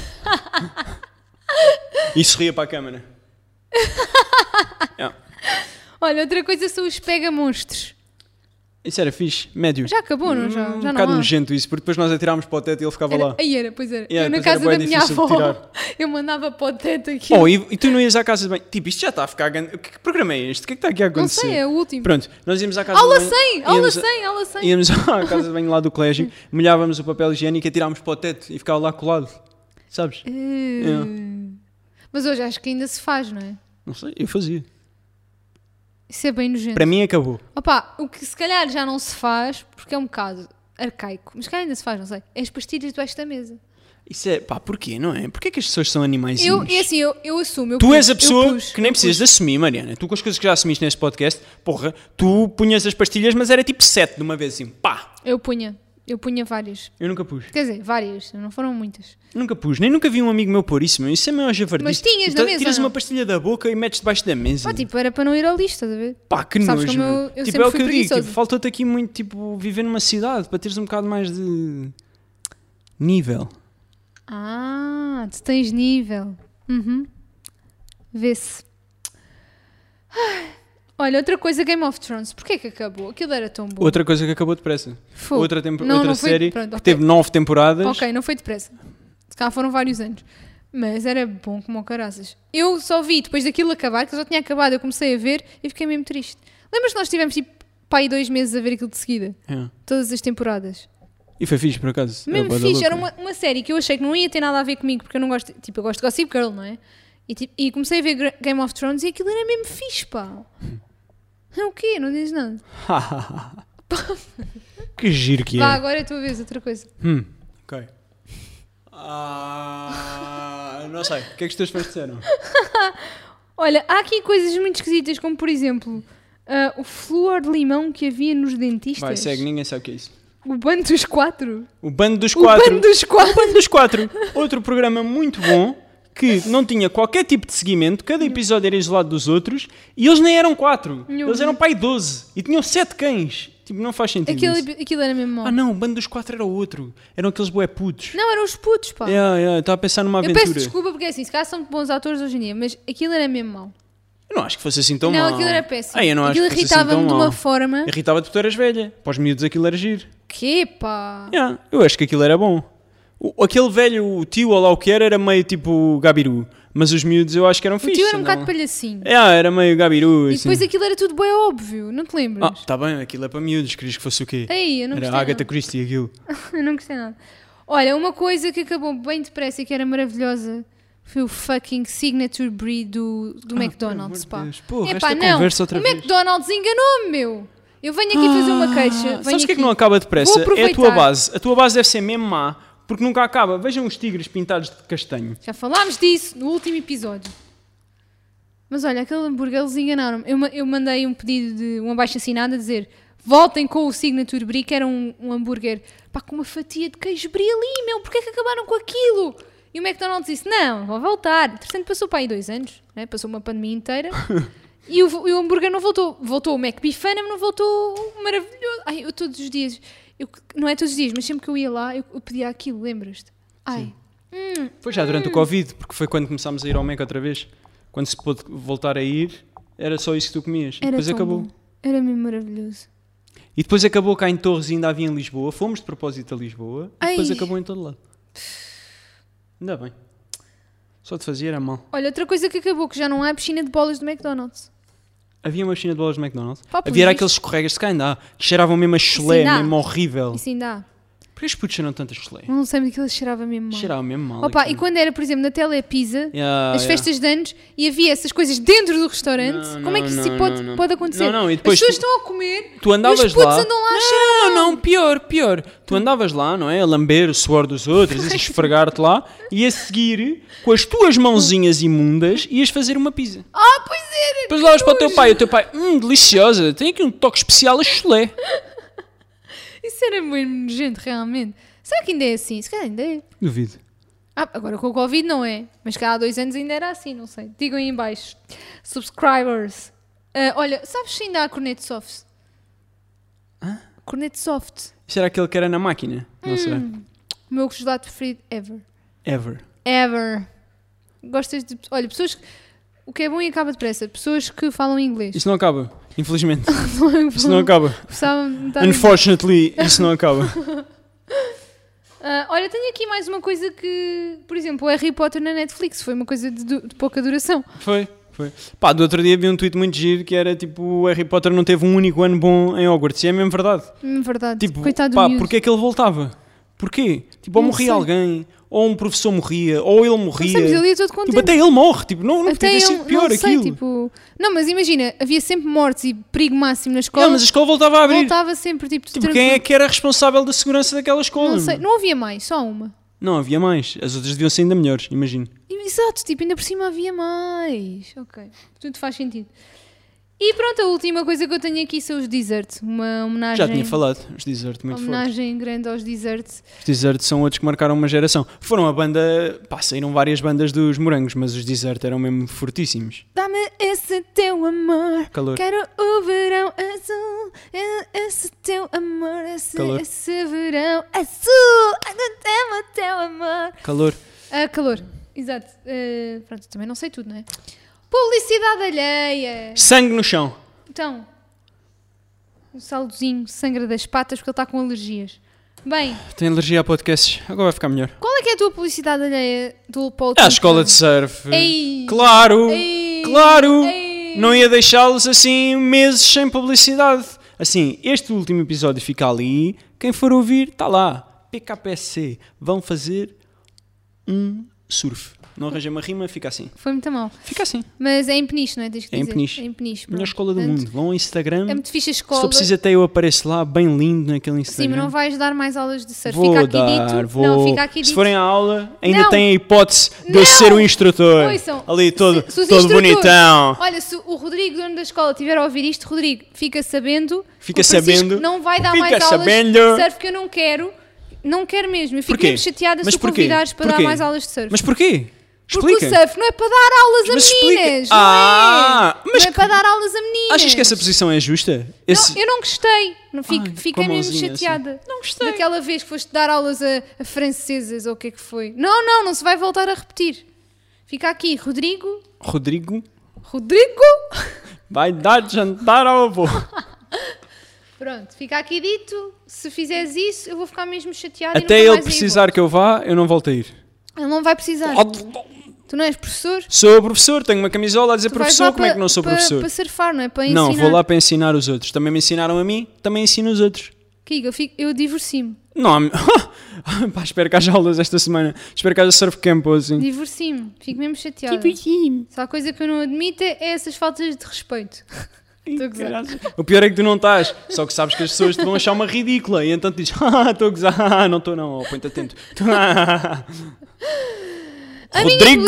E sorria para a câmara. Yeah. Olha, outra coisa são os pega-monstros. Isso era fixe, médio. Já acabou, não? Já Um não bocado há. nojento isso, porque depois nós atirámos para o teto e ele ficava lá. Aí era, pois era. Yeah, eu na depois era casa bué da minha difícil de avó, tirar. eu mandava para o teto aqui. Oh, e tu não ias à casa de banho? Tipo, isto já está a ficar grande. Que programa é este? O que é que está aqui a não acontecer? sei, é o último. Pronto, nós íamos à casa Aula de banho. 100, aula íamos- 100, aula 100. Íamos à casa de banho lá do colégio, molhávamos o papel higiênico e atirámos para o teto e ficava lá colado. Sabes? Mas hoje acho que ainda se faz, não é? Não sei, eu fazia. Isso é bem nojento. Para mim acabou. Opa, o que se calhar já não se faz, porque é um bocado arcaico, mas se calhar ainda se faz, não sei, é as pastilhas debaixo da mesa. Isso é, pá, porquê, não é? Porquê que as pessoas são animais? Eu assumo. Eu Tu pus, és a eu pessoa pus, que nem eu precisas pus. de assumir, Mariana. Tu com as coisas que já assumiste neste podcast, porra, tu punhas as pastilhas, mas era tipo 7 de uma vez assim, pá. Eu punha várias. Eu nunca pus. Quer dizer, várias, não foram muitas. Nunca pus, nem nunca vi um amigo meu pôr isso, meu. Isso é maior javardice. Mas tinhas na Então, mesa, tiras ou não? uma pastilha da boca e metes debaixo da mesa. Pá, tipo, era para não ir ao lixo, estás a ver? Pá, que Sabes nojo, como meu. eu Tipo, sempre é o fui que eu digo, preguiçosa. tipo, faltou-te aqui muito, tipo, viver numa cidade para teres um bocado mais de nível. Ah, tu tens nível. Vê-se. Ai, olha, outra coisa, Game of Thrones. Porquê que acabou? Aquilo era tão bom. Outra coisa que acabou depressa. Fogo. Outra Não foi- série pronto, que ok. teve 9 temporadas. Ok, não foi depressa. Se calhar foram vários anos. Mas era bom como o caraças. Eu só vi depois daquilo acabar, que já tinha acabado, eu comecei a ver e fiquei mesmo triste. Lembras que nós tivemos tipo pá, aí 2 meses a ver aquilo de seguida? É. Todas as temporadas. E foi fixe, por acaso. Mesmo bué da fixe, louco. era uma série que eu achei que não ia ter nada a ver comigo, porque eu não gosto, tipo, eu gosto de Gossip Girl, não é? E comecei a ver Game of Thrones e aquilo era mesmo fixe, pá. É o quê? Não dizes nada. Que giro que é. Vá, agora é a tua vez, outra coisa. Ok. Não sei. O que é que os teus fãs disseram? Olha, há aqui coisas muito esquisitas, como por exemplo, o flúor de limão que havia nos dentistas. Vai, segue, ninguém sabe o que é isso. O Bando dos Quatro. O Bando dos O Quatro. Bando dos Quatro. O Bando dos Quatro. Outro programa muito bom que não tinha qualquer tipo de seguimento, cada episódio era isolado dos outros, e eles nem eram 4, eles eram pai 12, e tinham 7 cães. Tipo, não faz sentido isso. Aquilo era mesmo mau. Ah não, o bando dos 4 era o outro. Eram aqueles bué putos. Não, eram os putos, pá. Estava a pensar numa Eu aventura. peço desculpa porque assim, se calhar são bons atores hoje em dia, mas aquilo era mesmo mau. Eu não acho que fosse assim tão Não, mau. aquilo era péssimo. Eu não Aquilo acho que fosse assim irritava-me tão de uma mau. forma. Irritava-te porque tu eras velha. Para os miúdos aquilo era giro. Que pá? Eu acho que aquilo era bom. Aquele velho, o tio ou lá o que era meio tipo Gabiru. Mas os miúdos eu acho que eram O fixes. tio era um não? bocado palhacinho. Era meio Gabiru. E assim. depois aquilo era tudo bem óbvio, não te lembras? Tá bem, aquilo é para miúdos. Querias que fosse o quê? Ei, eu não Era gostei a Agatha nada. Christie aquilo. Eu não gostei nada. Olha, uma coisa que acabou bem depressa e que era maravilhosa foi o fucking signature breed do McDonald's, pá. Porra, Epá, esta não, conversa outra o vez. McDonald's enganou-me, meu. Eu venho aqui fazer uma queixa. Sabes o que é que não acaba depressa? É a tua base. A tua base deve ser mesmo má, porque nunca acaba. Vejam os tigres pintados de castanho. Já falámos disso no último episódio. Mas olha, aquele hambúrguer, eles enganaram-me. Eu mandei um pedido de um abaixo-assinado a dizer voltem com o Signature Brie, que era um hambúrguer pá, com uma fatia de queijo brie ali, meu. Porquê é que acabaram com aquilo? E o McDonald's disse, não, vão voltar. Entretanto, passou para aí 2 anos, né? Passou uma pandemia inteira. E o hambúrguer não voltou. Voltou o McBifana, mas não voltou o maravilhoso. Ai, eu todos os dias, não é todos os dias, mas sempre que eu ia lá, eu pedia aquilo, lembras-te? Ai, Foi já durante o Covid, porque foi quando começámos a ir ao Mac outra vez. Quando se pôde voltar a ir, era só isso que tu comias. E era depois tão acabou. bom. Era mesmo maravilhoso. E depois acabou cá em Torres e ainda havia em Lisboa. Fomos de propósito a Lisboa e depois Ai. acabou em todo lado. Ainda bem. Só te fazia era mal. Olha, outra coisa que acabou, que já não há a piscina de bolas do McDonald's. Havia uma piscina de bolas do McDonald's. Pá, por Havia visto. aqueles escorregas de cá ainda há, que cheiravam mesmo a chulé, ainda há. mesmo horrível. Isso ainda há. Porquê os putos cheiram tanto a chulé? Não sei, mas aquilo cheirava mesmo mal. Cheirava mesmo mal. Opa, e aquilo. quando era, por exemplo, na Telepisa, Yeah, as festas de anos, e havia essas coisas dentro do restaurante, Não, como é que não, isso não. pode acontecer? Não, e depois as pessoas tu- estão a comer Tu andavas e os putos lá. andam lá a cheirar. Não, pior. Tu andavas lá, não é? A lamber o suor dos outros, a esfregar-te lá e a seguir, com as tuas mãozinhas imundas, ias fazer uma pizza. Ah, pois era! Depois levas para o teu pai, deliciosa, tem aqui um toque especial a chulé. Isso era mesmo nojento, realmente. Será que ainda é assim? Se calhar ainda é. Duvido. Ah, agora com o Covid não é. Mas cá há 2 anos ainda era assim, não sei. Digam aí em baixo. Subscribers. Olha, sabes se ainda há Cornet Soft? Cornet Soft. Isso era aquele que era na máquina? Não sei. O meu chocolate preferido ever. Ever. Gostas de... Olha, pessoas... O que é bom e acaba depressa. Pessoas que falam inglês. Isso não acaba, infelizmente. Isso não acaba. Unfortunately, isso não acaba. Olha, tenho aqui mais uma coisa que... Por exemplo, o Harry Potter na Netflix. Foi uma coisa de pouca duração. Foi. Pá, do outro dia vi um tweet muito giro que era tipo, o Harry Potter não teve um único ano bom em Hogwarts. E é mesmo verdade. Verdade. Tipo, Coitado pá, do miúdo. porquê é que ele voltava? Porquê? Tipo, ou Não morria sei. alguém, ou um professor morria, ou ele morria. Não sei, mas ele ia todo contente. Tipo, até ele morre. Tipo, não podia ter sido pior não sei, aquilo. tipo... Não, mas imagina, havia sempre mortes e perigo máximo na escola. Mas a escola voltava a abrir. Voltava sempre, tipo, Tipo, quem é que era responsável da segurança daquela escola? Não sei, meu? não havia mais, só uma. Não, havia mais. As outras deviam ser ainda melhores, imagino. Exato, tipo, ainda por cima havia mais. Ok, tudo faz sentido. E pronto, a última coisa que eu tenho aqui são os desserts. Uma homenagem... Já tinha falado, os Desert muito fortes. homenagem grande aos desserts. Os Desert são outros que marcaram uma geração. Foram a banda... Pá, saíram várias bandas dos morangos, mas os Desert eram mesmo fortíssimos. Dá-me esse teu amor. Calor. Quero o verão azul. Esse teu amor. Calor. Esse verão azul. Dá-me o teu amor. Calor. Calor, exato. Pronto, também não sei tudo, não é? Publicidade alheia. Sangue no chão. Então, o saldozinho sangra das patas porque ele está com alergias. Bem, Tem alergia a podcasts. Agora vai ficar melhor. qual é que é a tua publicidade alheia do Paulo? É a escola de surf. Ei. Claro. Ei. Claro. Ei. Não ia deixá-los assim meses sem publicidade. Assim, este último episódio fica ali. Quem for ouvir, está lá. PKPSC. Vão fazer um surf. Não arranjei uma rima, fica assim. Foi muito mal. Fica assim. Mas é em Peniche, não é? Tens que É em dizer. Peniche. É em Peniche. Melhor pronto. escola do Portanto, mundo. Vão ao Instagram. É muito fixe a Se escola. for preciso até eu apareço lá, bem lindo naquele Instagram. Sim, mas não vais dar mais aulas de surf. Vou fica aqui dar, dito. vou. Não, fica aqui dito. Se forem à aula, ainda Não. têm a hipótese de Não. eu ser o instrutor. Ouçam, Ali todo, se os todo instrutores- bonitão. Olha, se o Rodrigo, dono da escola, estiver a ouvir isto, Rodrigo, fica sabendo. Fica que o Francisco sabendo. Não vai dar Fica mais aulas sabendo. de surf que eu não quero. Não quero mesmo. Eu fico Porquê? mesmo chateada Mas se o porquê? convidares para Porquê? dar mais aulas de surf. Mas porquê? Porque Explica. o surf não é para dar aulas a Mas explica. meninas. Mas não é para dar aulas a meninas. achas que essa posição é justa? Não, eu não gostei. Não, fiquei com a mesmo mãozinha chateada. assim. Não gostei. Daquela vez que foste dar aulas a francesas ou o que é que foi. Não se vai voltar a repetir. Fica aqui, Rodrigo. Rodrigo vai dar jantar ao avô. Pronto, fica aqui dito. Se fizeres isso, eu vou ficar mesmo chateada. Até e nunca ele mais aí precisar volto. que eu vá, eu não volto a ir. Ele não vai precisar. Tu não és professor? Sou professor, tenho uma camisola a dizer Tu vais professor, lá como é que não sou professor? Para surfar, não é? Para ensinar. Não, vou lá para ensinar os outros. Também me ensinaram a mim, também ensino os outros. Kiko, eu divorcio-me. Não, pá, espero que haja aulas esta semana. Espero que haja surf camp ou assim. Divorcio-me. Fico mesmo chateada. Só a coisa que eu não admito é essas faltas de respeito. Estou a gozar. O pior é que tu não estás, só que sabes que as pessoas te vão achar uma ridícula e então tu dizes, estou a gozar, não estou não, põe-te atento. Rodrigo!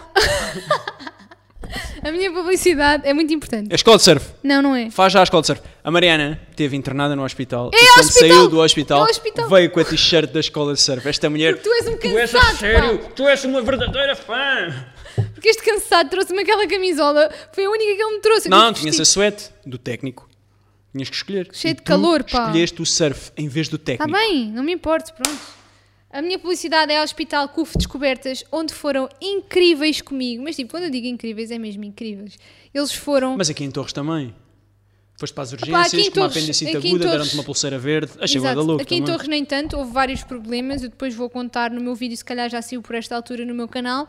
A minha publicidade é muito importante. É escola de surf, Não é. faz já a escola de surf. A Mariana esteve internada no hospital e ao quando hospital! saiu do hospital, É ao hospital! veio com a t-shirt da escola de surf. Esta mulher, Porque tu és um tu és cansado, a sério, pá. tu és uma verdadeira fã. Porque este cansado trouxe-me aquela camisola. Foi a única que ele me trouxe. Eu Não, tive que tinhas a vestir. suéte do técnico. Tinhas que escolher. Cheio E de calor, tu pá. escolheste o surf em vez do Está técnico. bem, não me importo, pronto. A minha publicidade é ao Hospital CUF Descobertas, onde foram incríveis comigo. Mas tipo, quando eu digo incríveis, é mesmo incríveis. Eles foram... Mas aqui em Torres também. Foste para as aqui urgências, em com uma Torres- apendicite aqui em aguda, Torres- deram-te uma pulseira verde. Achei bué da Exato. louco Aqui em também. Torres nem tanto, houve vários problemas, eu depois vou contar no meu vídeo, se calhar já saiu por esta altura no meu canal,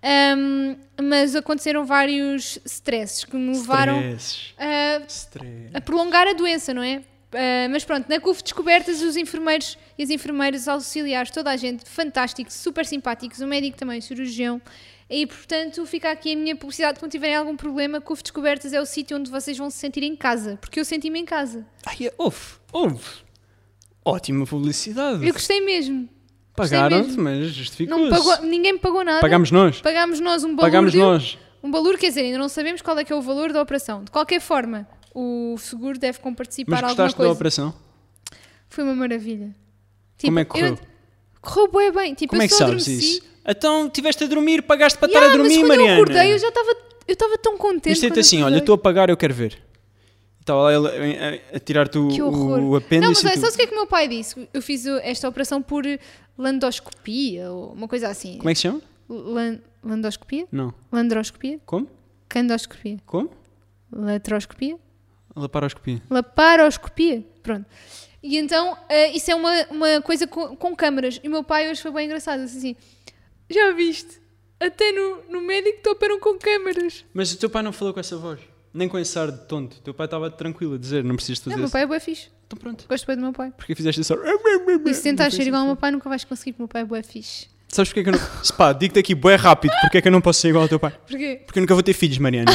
mas aconteceram vários stresses que me levaram Stresses. Stress. a prolongar a doença, não é? Mas pronto, na CUF Descobertas, os enfermeiros e as enfermeiras auxiliares, toda a gente fantástico, super simpáticos, o médico também, cirurgião. E portanto fica aqui a minha publicidade. Quando tiverem algum problema, CUF Descobertas é o sítio onde vocês vão se sentir em casa, porque eu senti-me em casa. Ai, houve. Ótima publicidade. Eu gostei mesmo. Pagaram-te, mesmo. mas Não me justificou-se. pagou, ninguém me pagou nada. Pagámos nós. Pagámos nós um valor. Pagámos nós. Um valor, quer dizer, ainda não sabemos qual é que é o valor da operação. De qualquer forma, o seguro deve comparticipar Mas alguma gostaste da coisa. operação? Foi uma maravilha. Como é que correu? Correu bué bem. Tipo, Como eu é que só sabes adormeci. isso? Então, estiveste a dormir, pagaste para Yeah, estar a dormir, mas quando Mariana. eu acordei, eu estava tão contente. Isto é quando assim, olha, acordei. estou a pagar, eu quero ver. Estava lá ele a tirar-te Que horror. o apêndice. Não, mas e olha, tu- sabes o que é que o meu pai disse? Eu fiz esta operação por landoscopia, ou uma coisa assim. Como é que se chama? Landoscopia? Não. Landroscopia? Como? Candoscopia? Como? Latroscopia? Laparoscopia. Laparoscopia. Pronto. E então, isso é uma coisa com câmaras. E o meu pai hoje foi bem engraçado. Disse assim, já viste? Até no médico te operam com câmaras. Mas o teu pai não falou com essa voz. Nem com esse ar de tonto. O teu pai estava tranquilo a dizer, não precisas fazer Não, o meu isso. pai é bué fixe. Então pronto. Gosto bem do meu pai. Porquê fizeste isso? E se tentares ser igual ao meu pai, nunca vais conseguir, porque o meu pai é bué fixe. Sabes porque é que eu não... Pá, digo-te aqui bué rápido, porque é que eu não posso ser igual ao teu pai? Porquê? Porque eu nunca vou ter filhos, Mariana.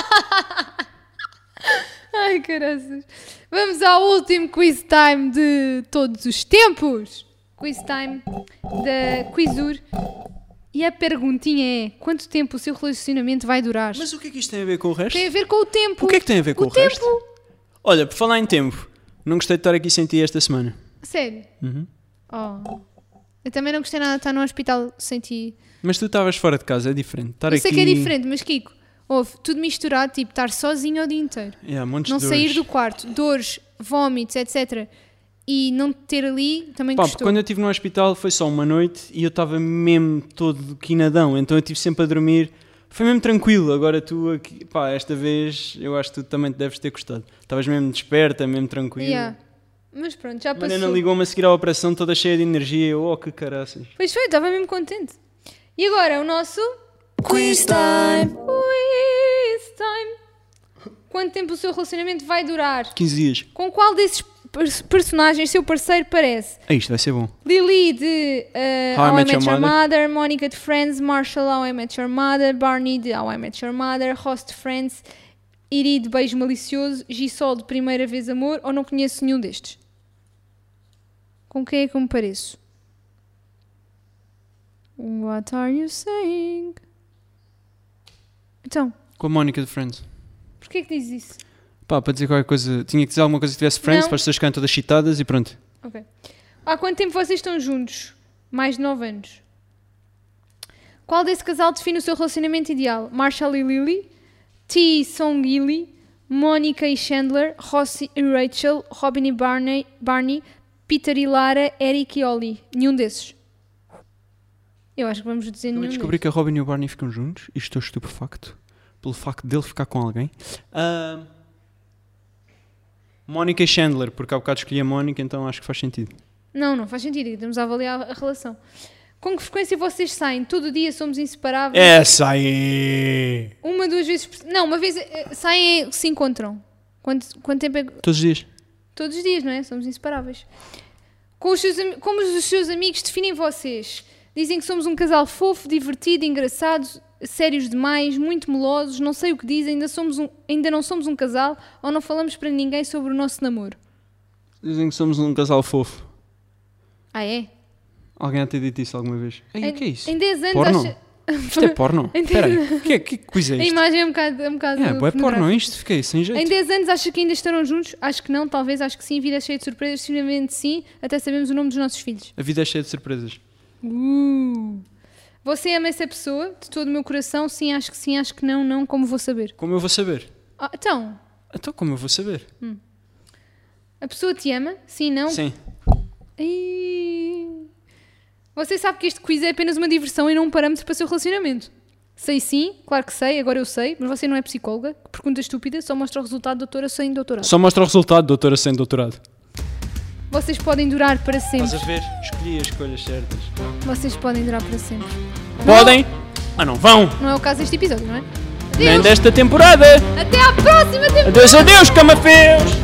Ai, caraças. Vamos ao último quiz time de todos os tempos. Quiz time da Quizur. E a perguntinha é, quanto tempo o seu relacionamento vai durar? Mas o que é que isto tem a ver com o resto? Tem a ver com o tempo. O que é que tem a ver com o tempo. resto? Olha, por falar em tempo, não gostei de estar aqui sem ti esta semana. Sério? Uhum. Oh. Eu também não gostei nada de estar no hospital sem ti. Mas tu estavas fora de casa, é diferente. Estar Eu aqui... sei que é diferente, mas Kiko, houve tudo misturado, tipo, estar sozinho o dia inteiro. Yeah, montes Não de sair dores. do quarto, dores, vómitos, etc. E não te ter ali também Pá, porque custou. quando eu estive no hospital foi só uma noite e eu estava mesmo todo quinadão, então eu estive sempre a dormir. Foi mesmo tranquilo, agora tu aqui, pá, esta vez eu acho que tu também te deves ter gostado. Estavas mesmo desperta, mesmo tranquilo. Yeah. Mas pronto, já A Mariana passou. ligou-me a seguir à operação toda cheia de energia, eu, oh que caraças. Pois foi, estava mesmo contente. E agora o nosso Quiz time. Quiz Time. Quanto tempo o seu relacionamento vai durar? 15 dias. Com qual desses personagens seu parceiro parece? Isto vai ser bom. Lily de How I How I Met Met Your Your Mother, Monica de Friends, Marshall How I Met Your Mother, Barney de How I Met Your Mother, Ross de Friends, Iri de Beijo Malicioso, Gisole de Primeira Vez Amor, ou não conheço nenhum destes? Com quem é que eu me pareço? What are you saying? Então, Com a Mónica de Friends. porquê que dizes isso? Pá, para dizer qualquer coisa, tinha que dizer alguma coisa que tivesse Friends, Não. para as pessoas ficarem todas chitadas e pronto. Ok. Há quanto tempo vocês estão juntos? Mais de 9 anos. Qual desse casal define o seu relacionamento ideal? Marshall e Lily, T. Song e Lee, Monica e Chandler, Ross e Rachel, Robin e Barney, Peter e Lara, Eric e Ollie. Nenhum desses. Eu acho que vamos dizer Eu nenhum descobri que a Robin e o Barney ficam juntos e estou estupefacto pelo facto dele ficar com alguém. Mónica e Chandler, porque há bocado escolhi a Mónica, então acho que faz sentido. Não faz sentido. Estamos a avaliar a relação. Com que frequência vocês saem? Todo dia somos inseparáveis? Essa aí! Uma, 2 vezes por... Não, uma vez saem, se encontram. Quanto tempo é... Todos os dias. Todos os dias, não é? Somos inseparáveis. Como os seus amigos definem vocês? Dizem que somos um casal fofo, divertido, engraçado, sérios demais, muito melosos, não sei o que dizem, ainda não somos um casal ou não falamos para ninguém sobre o nosso namoro. Dizem que somos um casal fofo. Ah, é? Alguém a ter dito isso alguma vez? Ei, o que é isso? Em 10 anos... Porno? Isto é porno? Espera aí, que coisa é A isto? imagem é um bocado É porno, pornográfica. isto fiquei sem jeito. Em 10 anos acha que ainda estarão juntos? Acho que não, talvez, acho que sim. A vida é cheia de surpresas, seguramente sim. Até sabemos o nome dos nossos filhos. A vida é cheia de surpresas. Você ama essa pessoa? De todo o meu coração? Sim, acho que não, como vou saber? Como eu vou saber? Então, Como eu vou saber? a pessoa te ama? Sim, não? Sim. Ih. Você sabe que este quiz é apenas uma diversão e não um parâmetro para o seu relacionamento. Sei sim, claro que sei, agora eu sei, mas você não é psicóloga. Pergunta estúpida, só mostra o resultado de doutora sem doutorado. Só mostra o resultado, doutora sem doutorado. Vocês podem durar para sempre. Estás a ver? Escolhi as escolhas certas. Vocês podem durar para sempre. Podem? Não vão! Não é o caso deste episódio, não é? Nem Adeus! desta temporada! Até à próxima temporada! Adeus, camafeus!